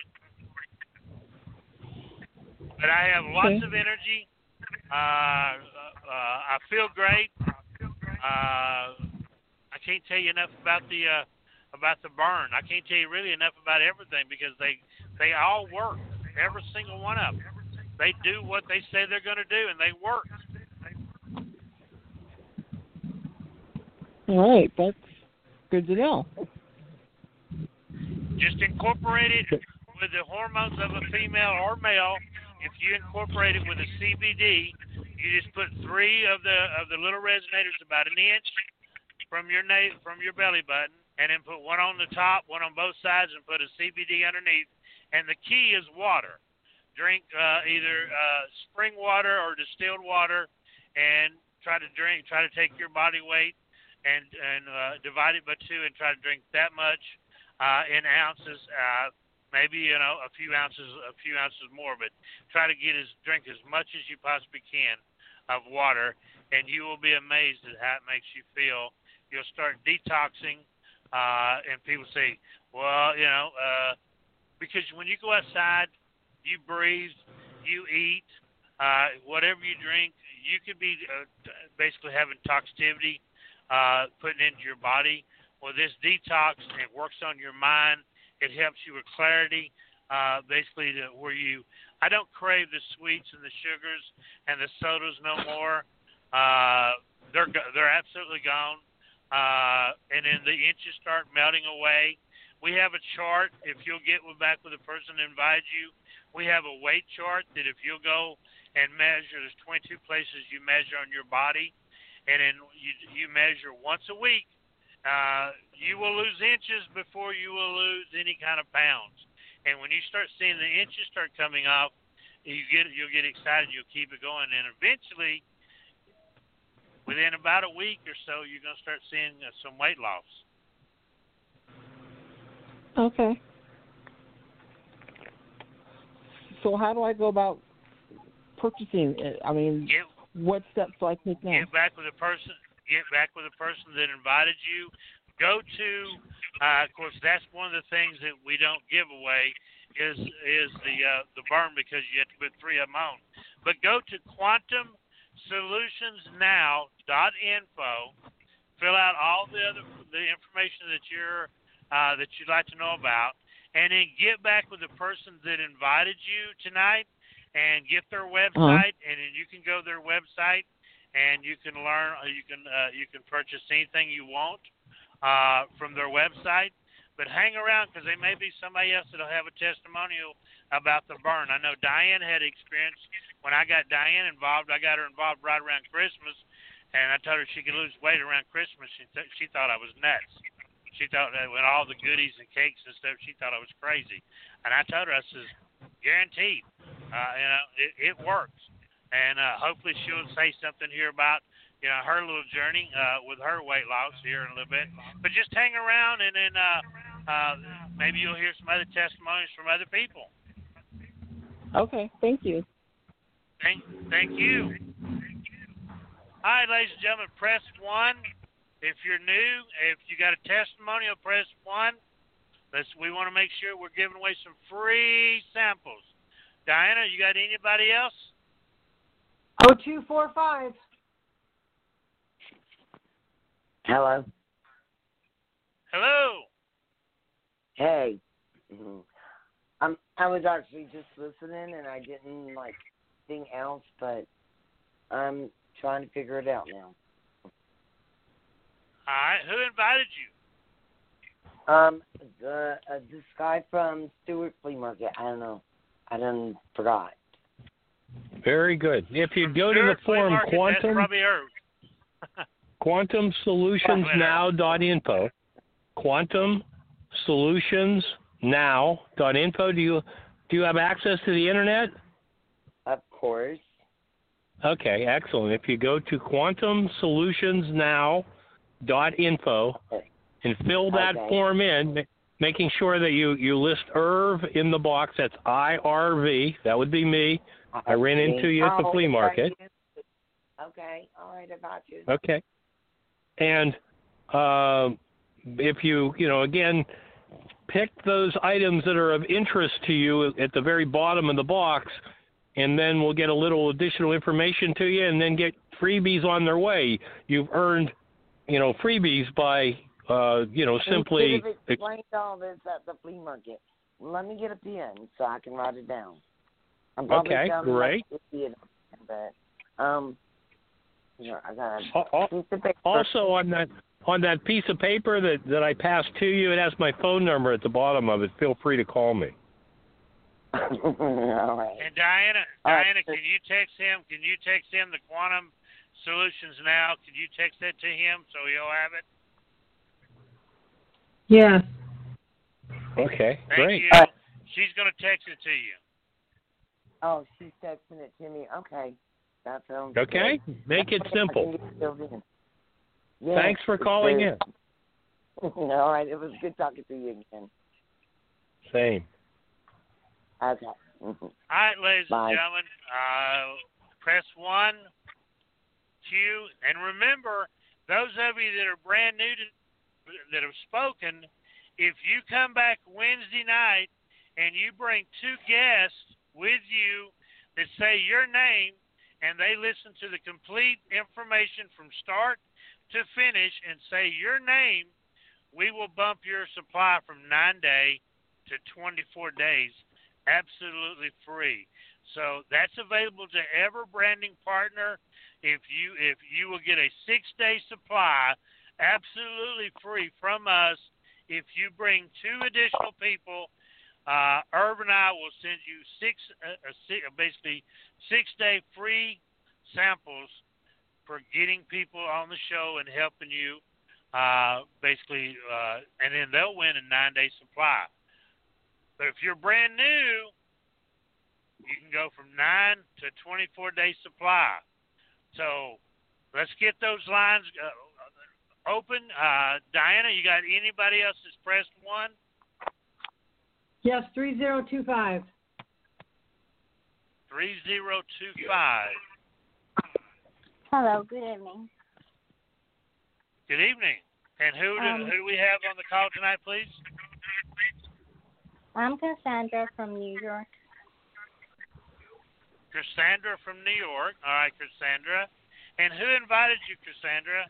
But I have lots Okay. of energy. Uh, uh, I feel great. Uh, I can't tell you enough about the uh, about the burn. I can't tell you really enough about everything because they they all work. Every single one of them. They do what they say they're going to do, and they work. All right, that's good to know. Just incorporate it with the hormones of a female or male. If you incorporate it with a C B D, you just put three of the of the little resonators about an inch from your na- from your belly button, and then put one on the top, one on both sides, and put a C B D underneath. And the key is water. Drink uh, either uh, spring water or distilled water, and try to drink. Try to take your body weight and and uh, divide it by two, and try to drink that much uh, in ounces. Uh, maybe you know a few ounces, a few ounces more, but try to get as drink as much as you possibly can of water, and you will be amazed at how it makes you feel. You'll start detoxing, uh, and people say, well, you know, uh, because when you go outside, you breathe, you eat, uh, whatever you drink, you could be uh, basically having toxicity. Uh, putting into your body. Well, this detox, it works on your mind. It helps you with clarity. Uh, basically, to where you, I don't crave the sweets and the sugars and the sodas no more. Uh, they're they're absolutely gone. Uh, and then the inches start melting away. We have a chart. If you'll get back with the person that invited you, we have a weight chart that if you'll go and measure, there's twenty-two places you measure on your body. And then you you measure once a week. Uh, you will lose inches before you will lose any kind of pounds. And when you start seeing the inches start coming off, you get you'll get excited. You'll keep it going, and eventually, within about a week or so, you're going to start seeing uh, some weight loss. Okay. So how do I go about purchasing it? I mean, get, what steps do I take now? Get back with the person. Get back with the person that invited you. Go to. Uh, of course, that's one of the things that we don't give away is is the uh, the burn because you have to put three of them on. But go to quantum solutions now dot info. Fill out all the other the information that you're uh, that you'd like to know about, and then get back with the person that invited you tonight and get their website, uh-huh. and then you can go to their website and you can learn. You can uh, you can purchase anything you want uh, from their website. But hang around because there may be somebody else that'll have a testimonial about the burn. I know Diane had experience when I got Diane involved. I got her involved right around Christmas, and I told her she could lose weight around Christmas. She th- she thought I was nuts. She thought that with all the goodies and cakes and stuff, she thought I was crazy. And I told her, I says, guaranteed, uh, you know, it, it works. And uh, hopefully she'll say something here about, you know, her little journey uh, with her weight loss here in a little bit. But just hang around, and then uh, uh, maybe you'll hear some other testimonies from other people. Okay, thank you. Thank, thank you. All right, ladies and gentlemen, press one. If you're new, if you got a testimonial, press one. Let's, we want to make sure we're giving away some free samples. Diana, you got anybody else? Oh two four five. Hello. Hello. Hey. Mm-hmm. Um, I was actually just listening, and I didn't like anything else, but I'm trying to figure it out now. All right. Who invited you? Um, the uh, this guy from Stewart Flea Market. I don't know. I done forgot. Very good. If you From go Stewart to the forum Market, Quantum that's probably her. quantum solutions now dot info, quantum solutions now dot info. Do you do you have access to the internet? Of course. Okay, excellent. If you go to quantum solutions now dot info and fill that okay. form in, making sure that you, you list I R V in the box. That's I R V. That would be me. I ran into you at the oh, flea market. Okay, all right, I got you. Okay. And uh, if you, you know, again, pick those items that are of interest to you at the very bottom of the box, and then we'll get a little additional information to you and then get freebies on their way. You've earned, you know, freebies by, uh, you know, simply... You could have explained all this at the flea market. Let me get a pen so I can write it down. I'm probably okay, great. It, but, um, you know, I got a piece of paper. Also, on that on that piece of paper that, that I passed to you, it has my phone number at the bottom of it. Feel free to call me. all right. And Diana, all Diana, right. can you text him? Can you text him the Quantum Solutions now? Can you text that to him so he'll have it? Yes. Okay, Thank great. you. Uh, She's going to text it to you. Oh, she's texting it to me. Okay. That sounds Okay, good. make it simple. Yes, Thanks for calling in. All right, it was good talking to you again. Same. Okay. Mm-hmm. All right, ladies Bye. and gentlemen, uh, press one, Q, and remember, those of you that are brand new to, that have spoken, if you come back Wednesday night and you bring two guests with you that say your name and they listen to the complete information from start to finish and say your name, we will bump your supply from nine day to twenty-four days absolutely free. So that's available to every branding partner. If you if you will get a six day supply absolutely free from us if you bring two additional people. Uh, Irv and I will send you six, uh, uh, six basically six-day free samples for getting people on the show and helping you, uh, basically, uh, and then they'll win a nine-day supply. But if you're brand new, you can go from nine to twenty-four day supply. So let's get those lines uh, open. Uh, Diana, you got anybody else that's pressed one? Yes, three zero two five. three zero two five. Hello, good evening. Good evening. And who do, Um, who do we have on the call tonight, please? I'm Cassandra from New York. Cassandra from New York. All right, Cassandra. And who invited you, Cassandra?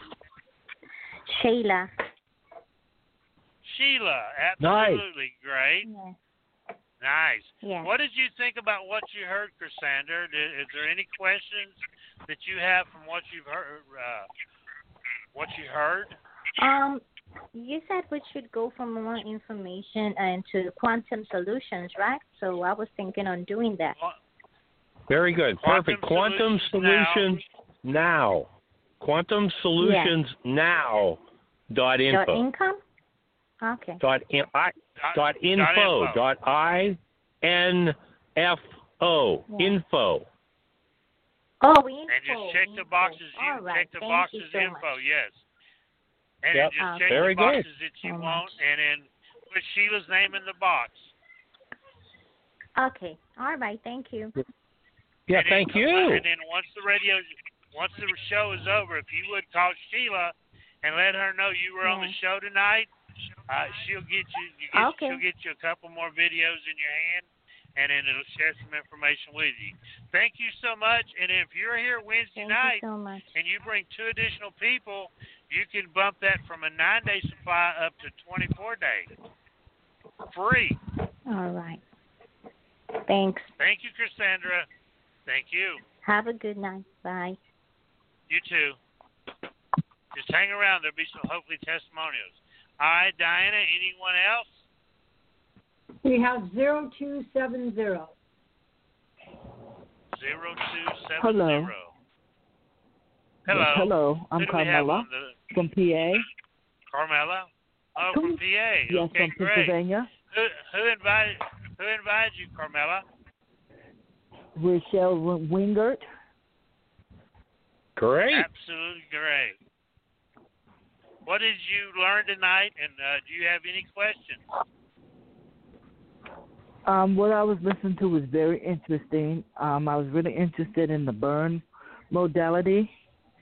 Sheila. Sheila. Absolutely Nice. great. Yes. Nice. Yes. What did you think about what you heard, Cassandra? Is there any questions that you have from what you've heard? Uh, what you heard? Um, you said we should go for more information into quantum solutions, right? So I was thinking on doing that. Very good. Quantum Perfect. Quantum Solutions Solutions Now. Quantum Solutions Now. Dot info. Dot income? Okay. Dot, in, I, dot info. info. Dot I N F O. Yeah. Info. Oh, info. And just check the info. boxes. You All right. check the Thank boxes. you so Info. much. Yes. And Yep. then just Okay. check Very the boxes good. that you So want, much. and then put Sheila's name in the box. Okay. All right. Thank you. Yeah, And then- thank you. And then once the radio, once the show is over, if you would call Sheila and let her know you were on the Yeah. show tonight, uh, she'll get you. you get, Okay. She'll get you a couple more videos in your hand, and then it'll share some information with you. Thank you so much. And if you're here Wednesday Thank night you so much. and you bring two additional people, you can bump that from a nine-day supply up to twenty-four days, free. All right. Thanks. Thank you, Cassandra. Thank you. Have a good night. Bye. You too. Just hang around. There'll be some hopefully testimonials. All right, Diana. Anyone else? We have zero two seven zero. Zero two seven Hello. zero. Hello. Yes, hello. I'm Who do we have Carmela on the from P A. Carmela? Oh, from P A. Yes, Okay, from great. Pennsylvania. Who who invited who invited you, Carmela? Rochelle Wingert. Great. Absolutely great. What did you learn tonight, and uh, do you have any questions? Um, what I was listening to was very interesting. Um, I was really interested in the burn modality.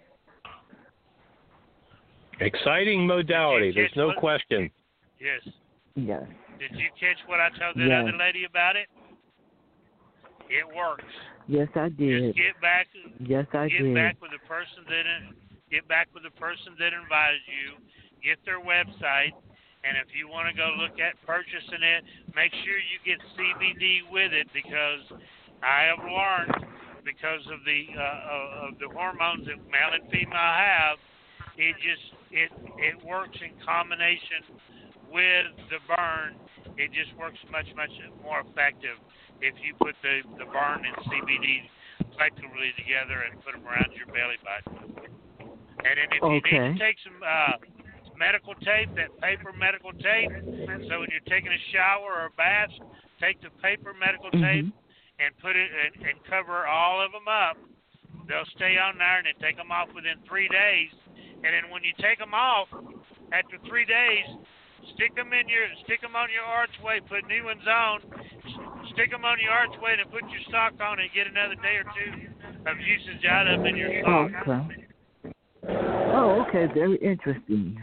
Exciting modality. There's no What- question. Yes. Yes. Did you catch what I told that Yes. other lady about it? It works. Yes, I did. Just get back. Yes, I get did. back with the person that get back with the person that invited you. Get their website, and if you want to go look at purchasing it, make sure you get C B D with it, because I have learned, because of the uh, of the hormones that male and female have, it just it it works in combination with the burn. It just works much much more effective if you put the the burn and C B D collectively together and put them around your belly button. And then if you need Okay. to take some uh, medical tape, that paper medical tape, so when you're taking a shower or a bath, take the paper medical tape Mhm. and put it and, and cover all of them up. They'll stay on there, and then take them off within three days. And then when you take them off, after three days, stick them in your stick them on your archway. Put new ones on. Stick them on your archway, and then put your sock on, and get another day or two of usage out of them in your sock. Okay. Oh, okay. Very interesting.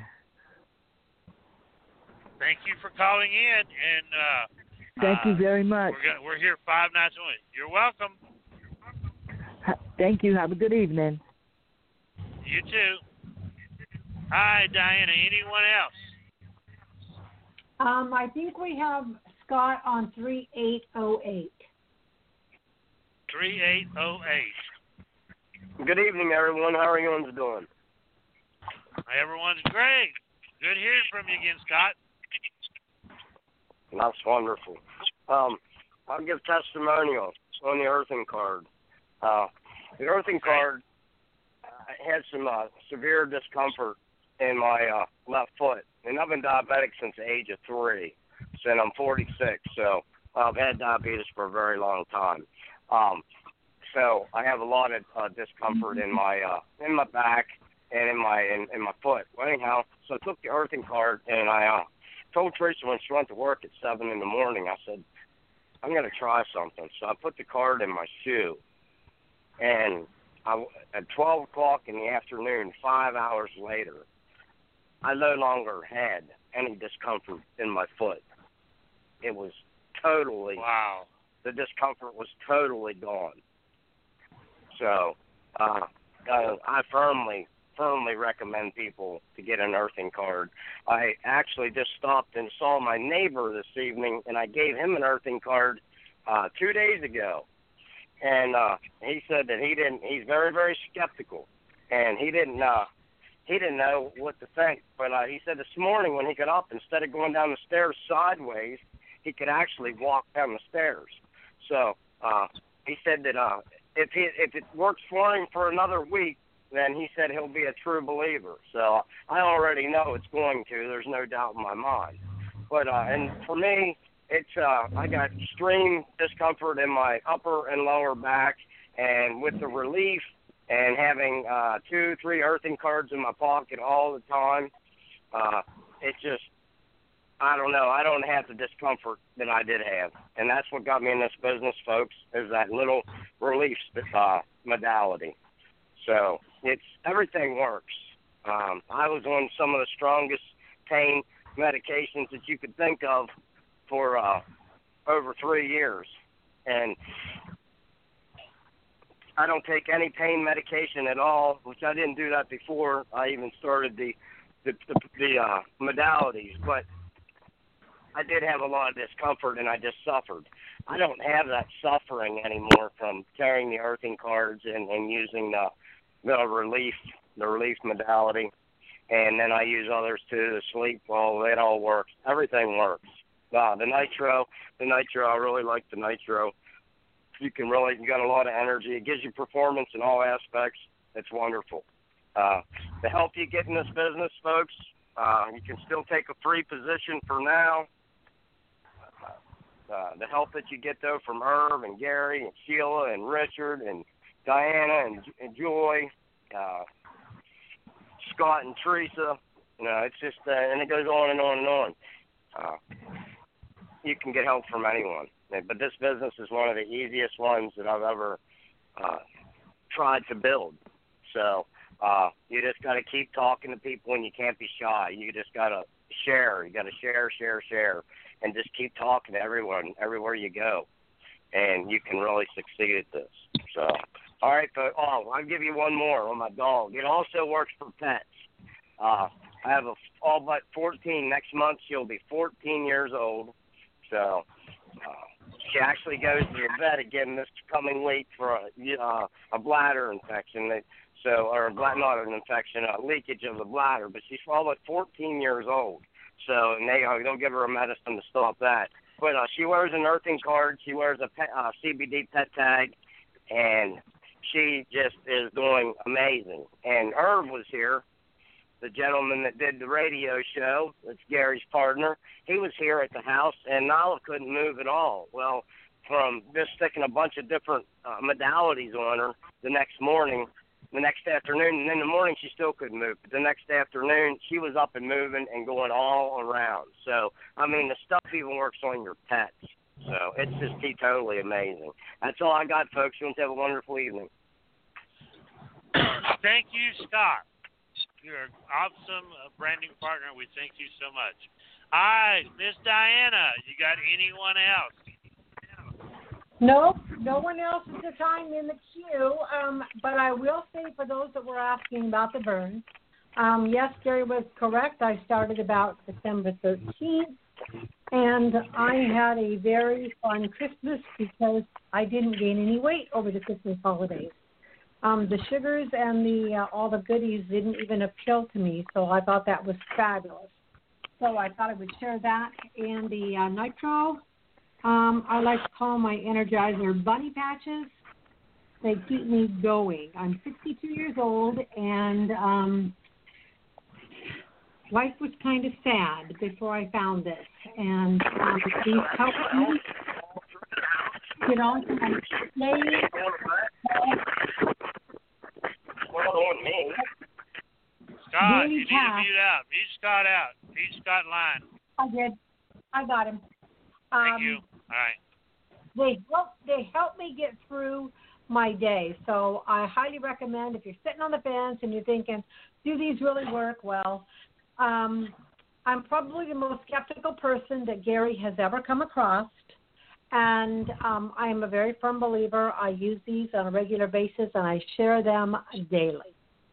Thank you for calling in, and uh, Thank you uh, very much. We're gonna, we're here five nights a week. You're welcome. Ha- Thank you. Have a good evening. You too. Hi, Diana. Anyone else? Um, I think we have Scott on three eight oh eight. Three eight oh eight. Good evening, everyone. How are you doing? Everyone's great. Good hearing from you again, Scott. That's wonderful. Um, I'll give testimonial on the earthing card. Uh, the earthing card uh, had some uh, severe discomfort in my uh, left foot, and I've been diabetic since the age of three, so, and I'm forty-six, so I've had diabetes for a very long time. Um, so I have a lot of uh, discomfort in my uh, in my back and in my in, in my foot. Well, anyhow, so I took the earthing card and I uh, told Teresa when she went to work at seven in the morning. I said, I'm going to try something. So I put the card in my shoe, and I, at twelve o'clock in the afternoon, five hours later, I no longer had any discomfort in my foot. It was totally, wow. The discomfort was totally gone. So uh, uh, I firmly, firmly recommend people to get an earthing card. I actually just stopped and saw my neighbor this evening, and I gave him an earthing card uh, two days ago. And uh, he said that he didn't. He's very, very skeptical, and he didn't. Uh, he didn't know what to think. But uh, he said this morning when he got up, instead of going down the stairs sideways, he could actually walk down the stairs. So uh, he said that uh, if he, if it works for him for another week, then he said he'll be a true believer. So I already know it's going to. There's no doubt in my mind. But uh, and for me, it's uh, I got extreme discomfort in my upper and lower back, and with the relief and having uh, two, three earthing cards in my pocket all the time, uh, it just, I don't know, I don't have the discomfort that I did have. And that's what got me in this business, folks, is that little relief uh, modality. So it's, everything works. Um, I was on some of the strongest pain medications that you could think of for uh, over three years. And I don't take any pain medication at all, which I didn't do that before I even started the the, the, the uh, modalities. But I did have a lot of discomfort, and I just suffered. I don't have that suffering anymore from carrying the earthing cards and, and using the, the relief, the relief modality. And then I use others too, the sleep. Well, it all works. Everything works. Uh, the nitro, the nitro, I really like the nitro. You can really, you got a lot of energy. It gives you performance in all aspects. It's wonderful. Uh, the help you get in this business, folks, uh, you can still take a free position for now. Uh, the help that you get, though, from Irv and Gary and Sheila and Richard and Diana and, and Joy, uh, Scott and Teresa, you know, it's just, uh, and it goes on and on and on. Uh, you can get help from anyone. But this business is one of the easiest ones that I've ever uh, tried to build. So uh, you just got to keep talking to people, and you can't be shy. You just got to share. You got to share, share, share, and just keep talking to everyone everywhere you go, and you can really succeed at this. So, all right, but oh, I'll give you one more on my dog. It also works for pets. Uh, I have a all but fourteen. Next month she'll be fourteen years old. So. Uh, She actually goes to the vet again this coming week for a, uh, a bladder infection. So, or a bladder, not an infection, a leakage of the bladder. But she's all but fourteen years old. So, and they uh, they'll give her a medicine to stop that. But uh, she wears an earthing card. She wears a pet, uh, C B D pet tag, and she just is doing amazing. And Irv was here. The gentleman that did the radio show, that's Gary's partner, he was here at the house, and Nala couldn't move at all. Well, from just sticking a bunch of different uh, modalities on her the next morning, the next afternoon, and in the morning she still couldn't move. But the next afternoon, she was up and moving and going all around. So, I mean, the stuff even works on your pets. So it's just totally amazing. That's all I got, folks. You want to have a wonderful evening. Thank you, Scott. You're an awesome uh, branding partner. We thank you so much. All right, Miss Diana, you got anyone else? Nope, no one else at the time in the queue. Um, but I will say for those that were asking about the burns, um, yes, Gary was correct. I started about December thirteenth, and I had a very fun Christmas because I didn't gain any weight over the Christmas holidays. Um, the sugars and the uh, all the goodies didn't even appeal to me, so I thought that was fabulous. So I thought I would share that. And the uh, Nitro, um, I like to call my Energizer bunny patches. They keep me going. I'm sixty-two years old, and um, life was kind of sad before I found this. And um, these helped me get on to my play, Well, on me. Scott, Really you need tough. to mute out. Mute Scott out. Mute Scott line. I did. I got him. Thank Um, you. All right. They help. They help me get through my day. So I highly recommend if you're sitting on the fence and you're thinking, do these really work? Well, um, I'm probably the most skeptical person that Gary has ever come across. And um, I am a very firm believer. I use these on a regular basis, and I share them daily.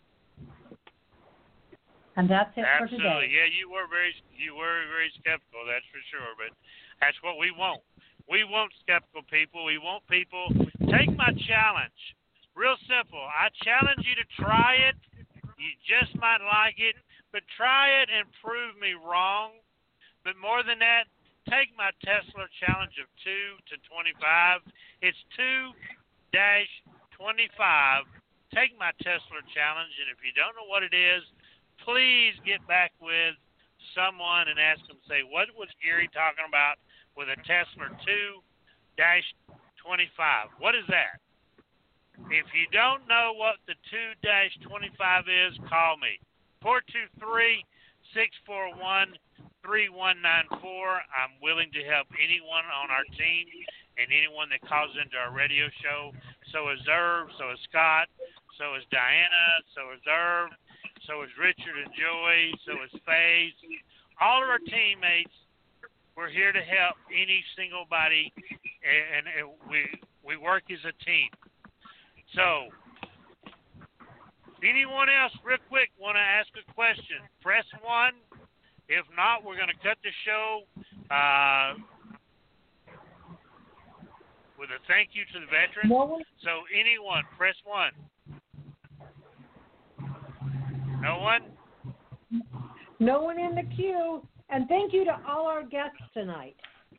And that's it Absolutely. for today. Yeah, you were very you were very skeptical, that's for sure. But that's what we want. We want skeptical people. We want people. Take my challenge. Real simple. I challenge you to try it. You just might like it, but try it and prove me wrong. But more than that, take my Tesla challenge of two to twenty-five. It's two dash twenty-five. Take my Tesla challenge, and if you don't know what it is, please get back with someone and ask them, say, what was Gary talking about with a Tesla two dash twenty-five? What is that? If you don't know what the two dash twenty-five is, call me. four two three, six four one, three one nine four. I'm willing to help anyone on our team and anyone that calls into our radio show. So is Irv, so is Scott, so is Diana, so is Irv, so is Richard and Joey, so is Faze. All of our teammates, we're here to help any single body, and, and we we work as a team. So, anyone else, real quick, want to ask a question? Press one. If not, we're going to cut the show uh, with a thank you to the veterans. No one, So, anyone, press one. No one? no one in the queue. And thank you to all our guests tonight.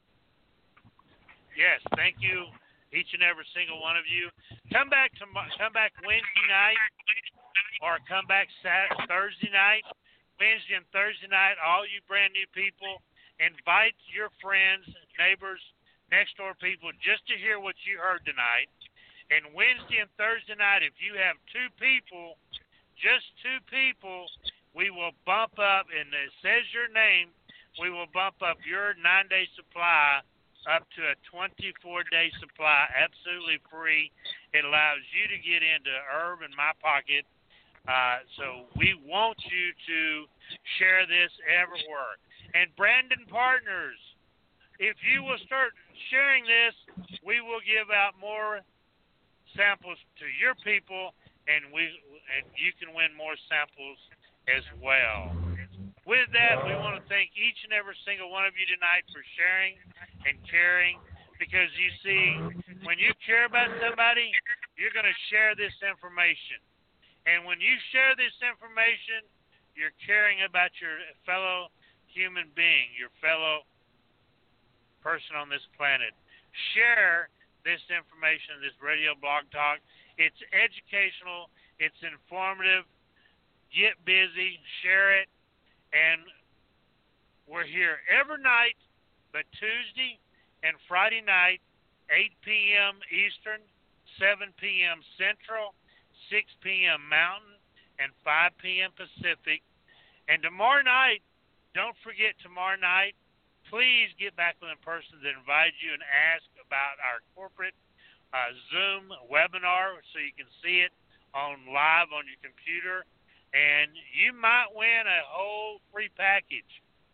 Yes, thank you, each and every single one of you. Come back to come back Wednesday night, or come back Saturday, Thursday night. Wednesday and Thursday night, all you brand new people, invite your friends, neighbors, next door people, just to hear what you heard tonight. And Wednesday and Thursday night, if you have two people, just two people, we will bump up, and it says your name, we will bump up your nine-day supply up to a twenty-four day supply, absolutely free. It allows you to get into Irv and my pocket. Uh, so we want you to share this everywhere. And Brandon Partners, if you will start sharing this, we will give out more samples to your people, and we and you can win more samples as well. With that, we want to thank each and every single one of you tonight for sharing and caring, because you see, when you care about somebody, you're going to share this information. And when you share this information, you're caring about your fellow human being, your fellow person on this planet. Share this information, this radio blog talk. It's educational. It's informative. Get busy. Share it. And we're here every night but Tuesday and Friday night, eight p.m. Eastern, seven p.m. Central, six p.m. Mountain, and five p.m. Pacific. And tomorrow night, don't forget tomorrow night, please get back with a person that invited you and ask about our corporate uh, Zoom webinar so you can see it on live on your computer. And you might win a whole free package.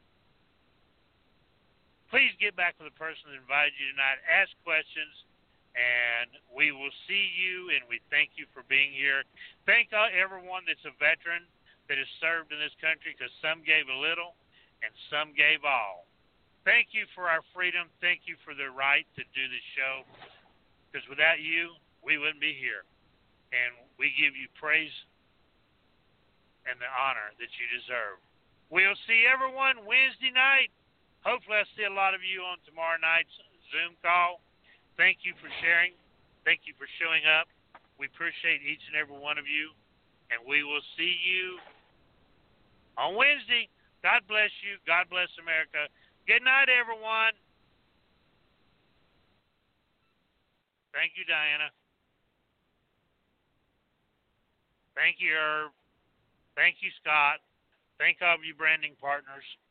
Please get back with the person that invited you tonight. Ask questions, and we will see you, and we thank you for being here. Thank everyone that's a veteran that has served in this country, because some gave a little and some gave all. Thank you for our freedom. Thank you for the right to do this show, because without you, we wouldn't be here. And we give you praise and the honor that you deserve. We'll see everyone Wednesday night. Hopefully I'll see a lot of you on tomorrow night's Zoom call. Thank you for sharing. Thank you for showing up. We appreciate each and every one of you. And we will see you on Wednesday. God bless you. God bless America. Good night, everyone. Thank you, Diana. Thank you, Irv. Thank you, Scott. Thank all of you branding partners.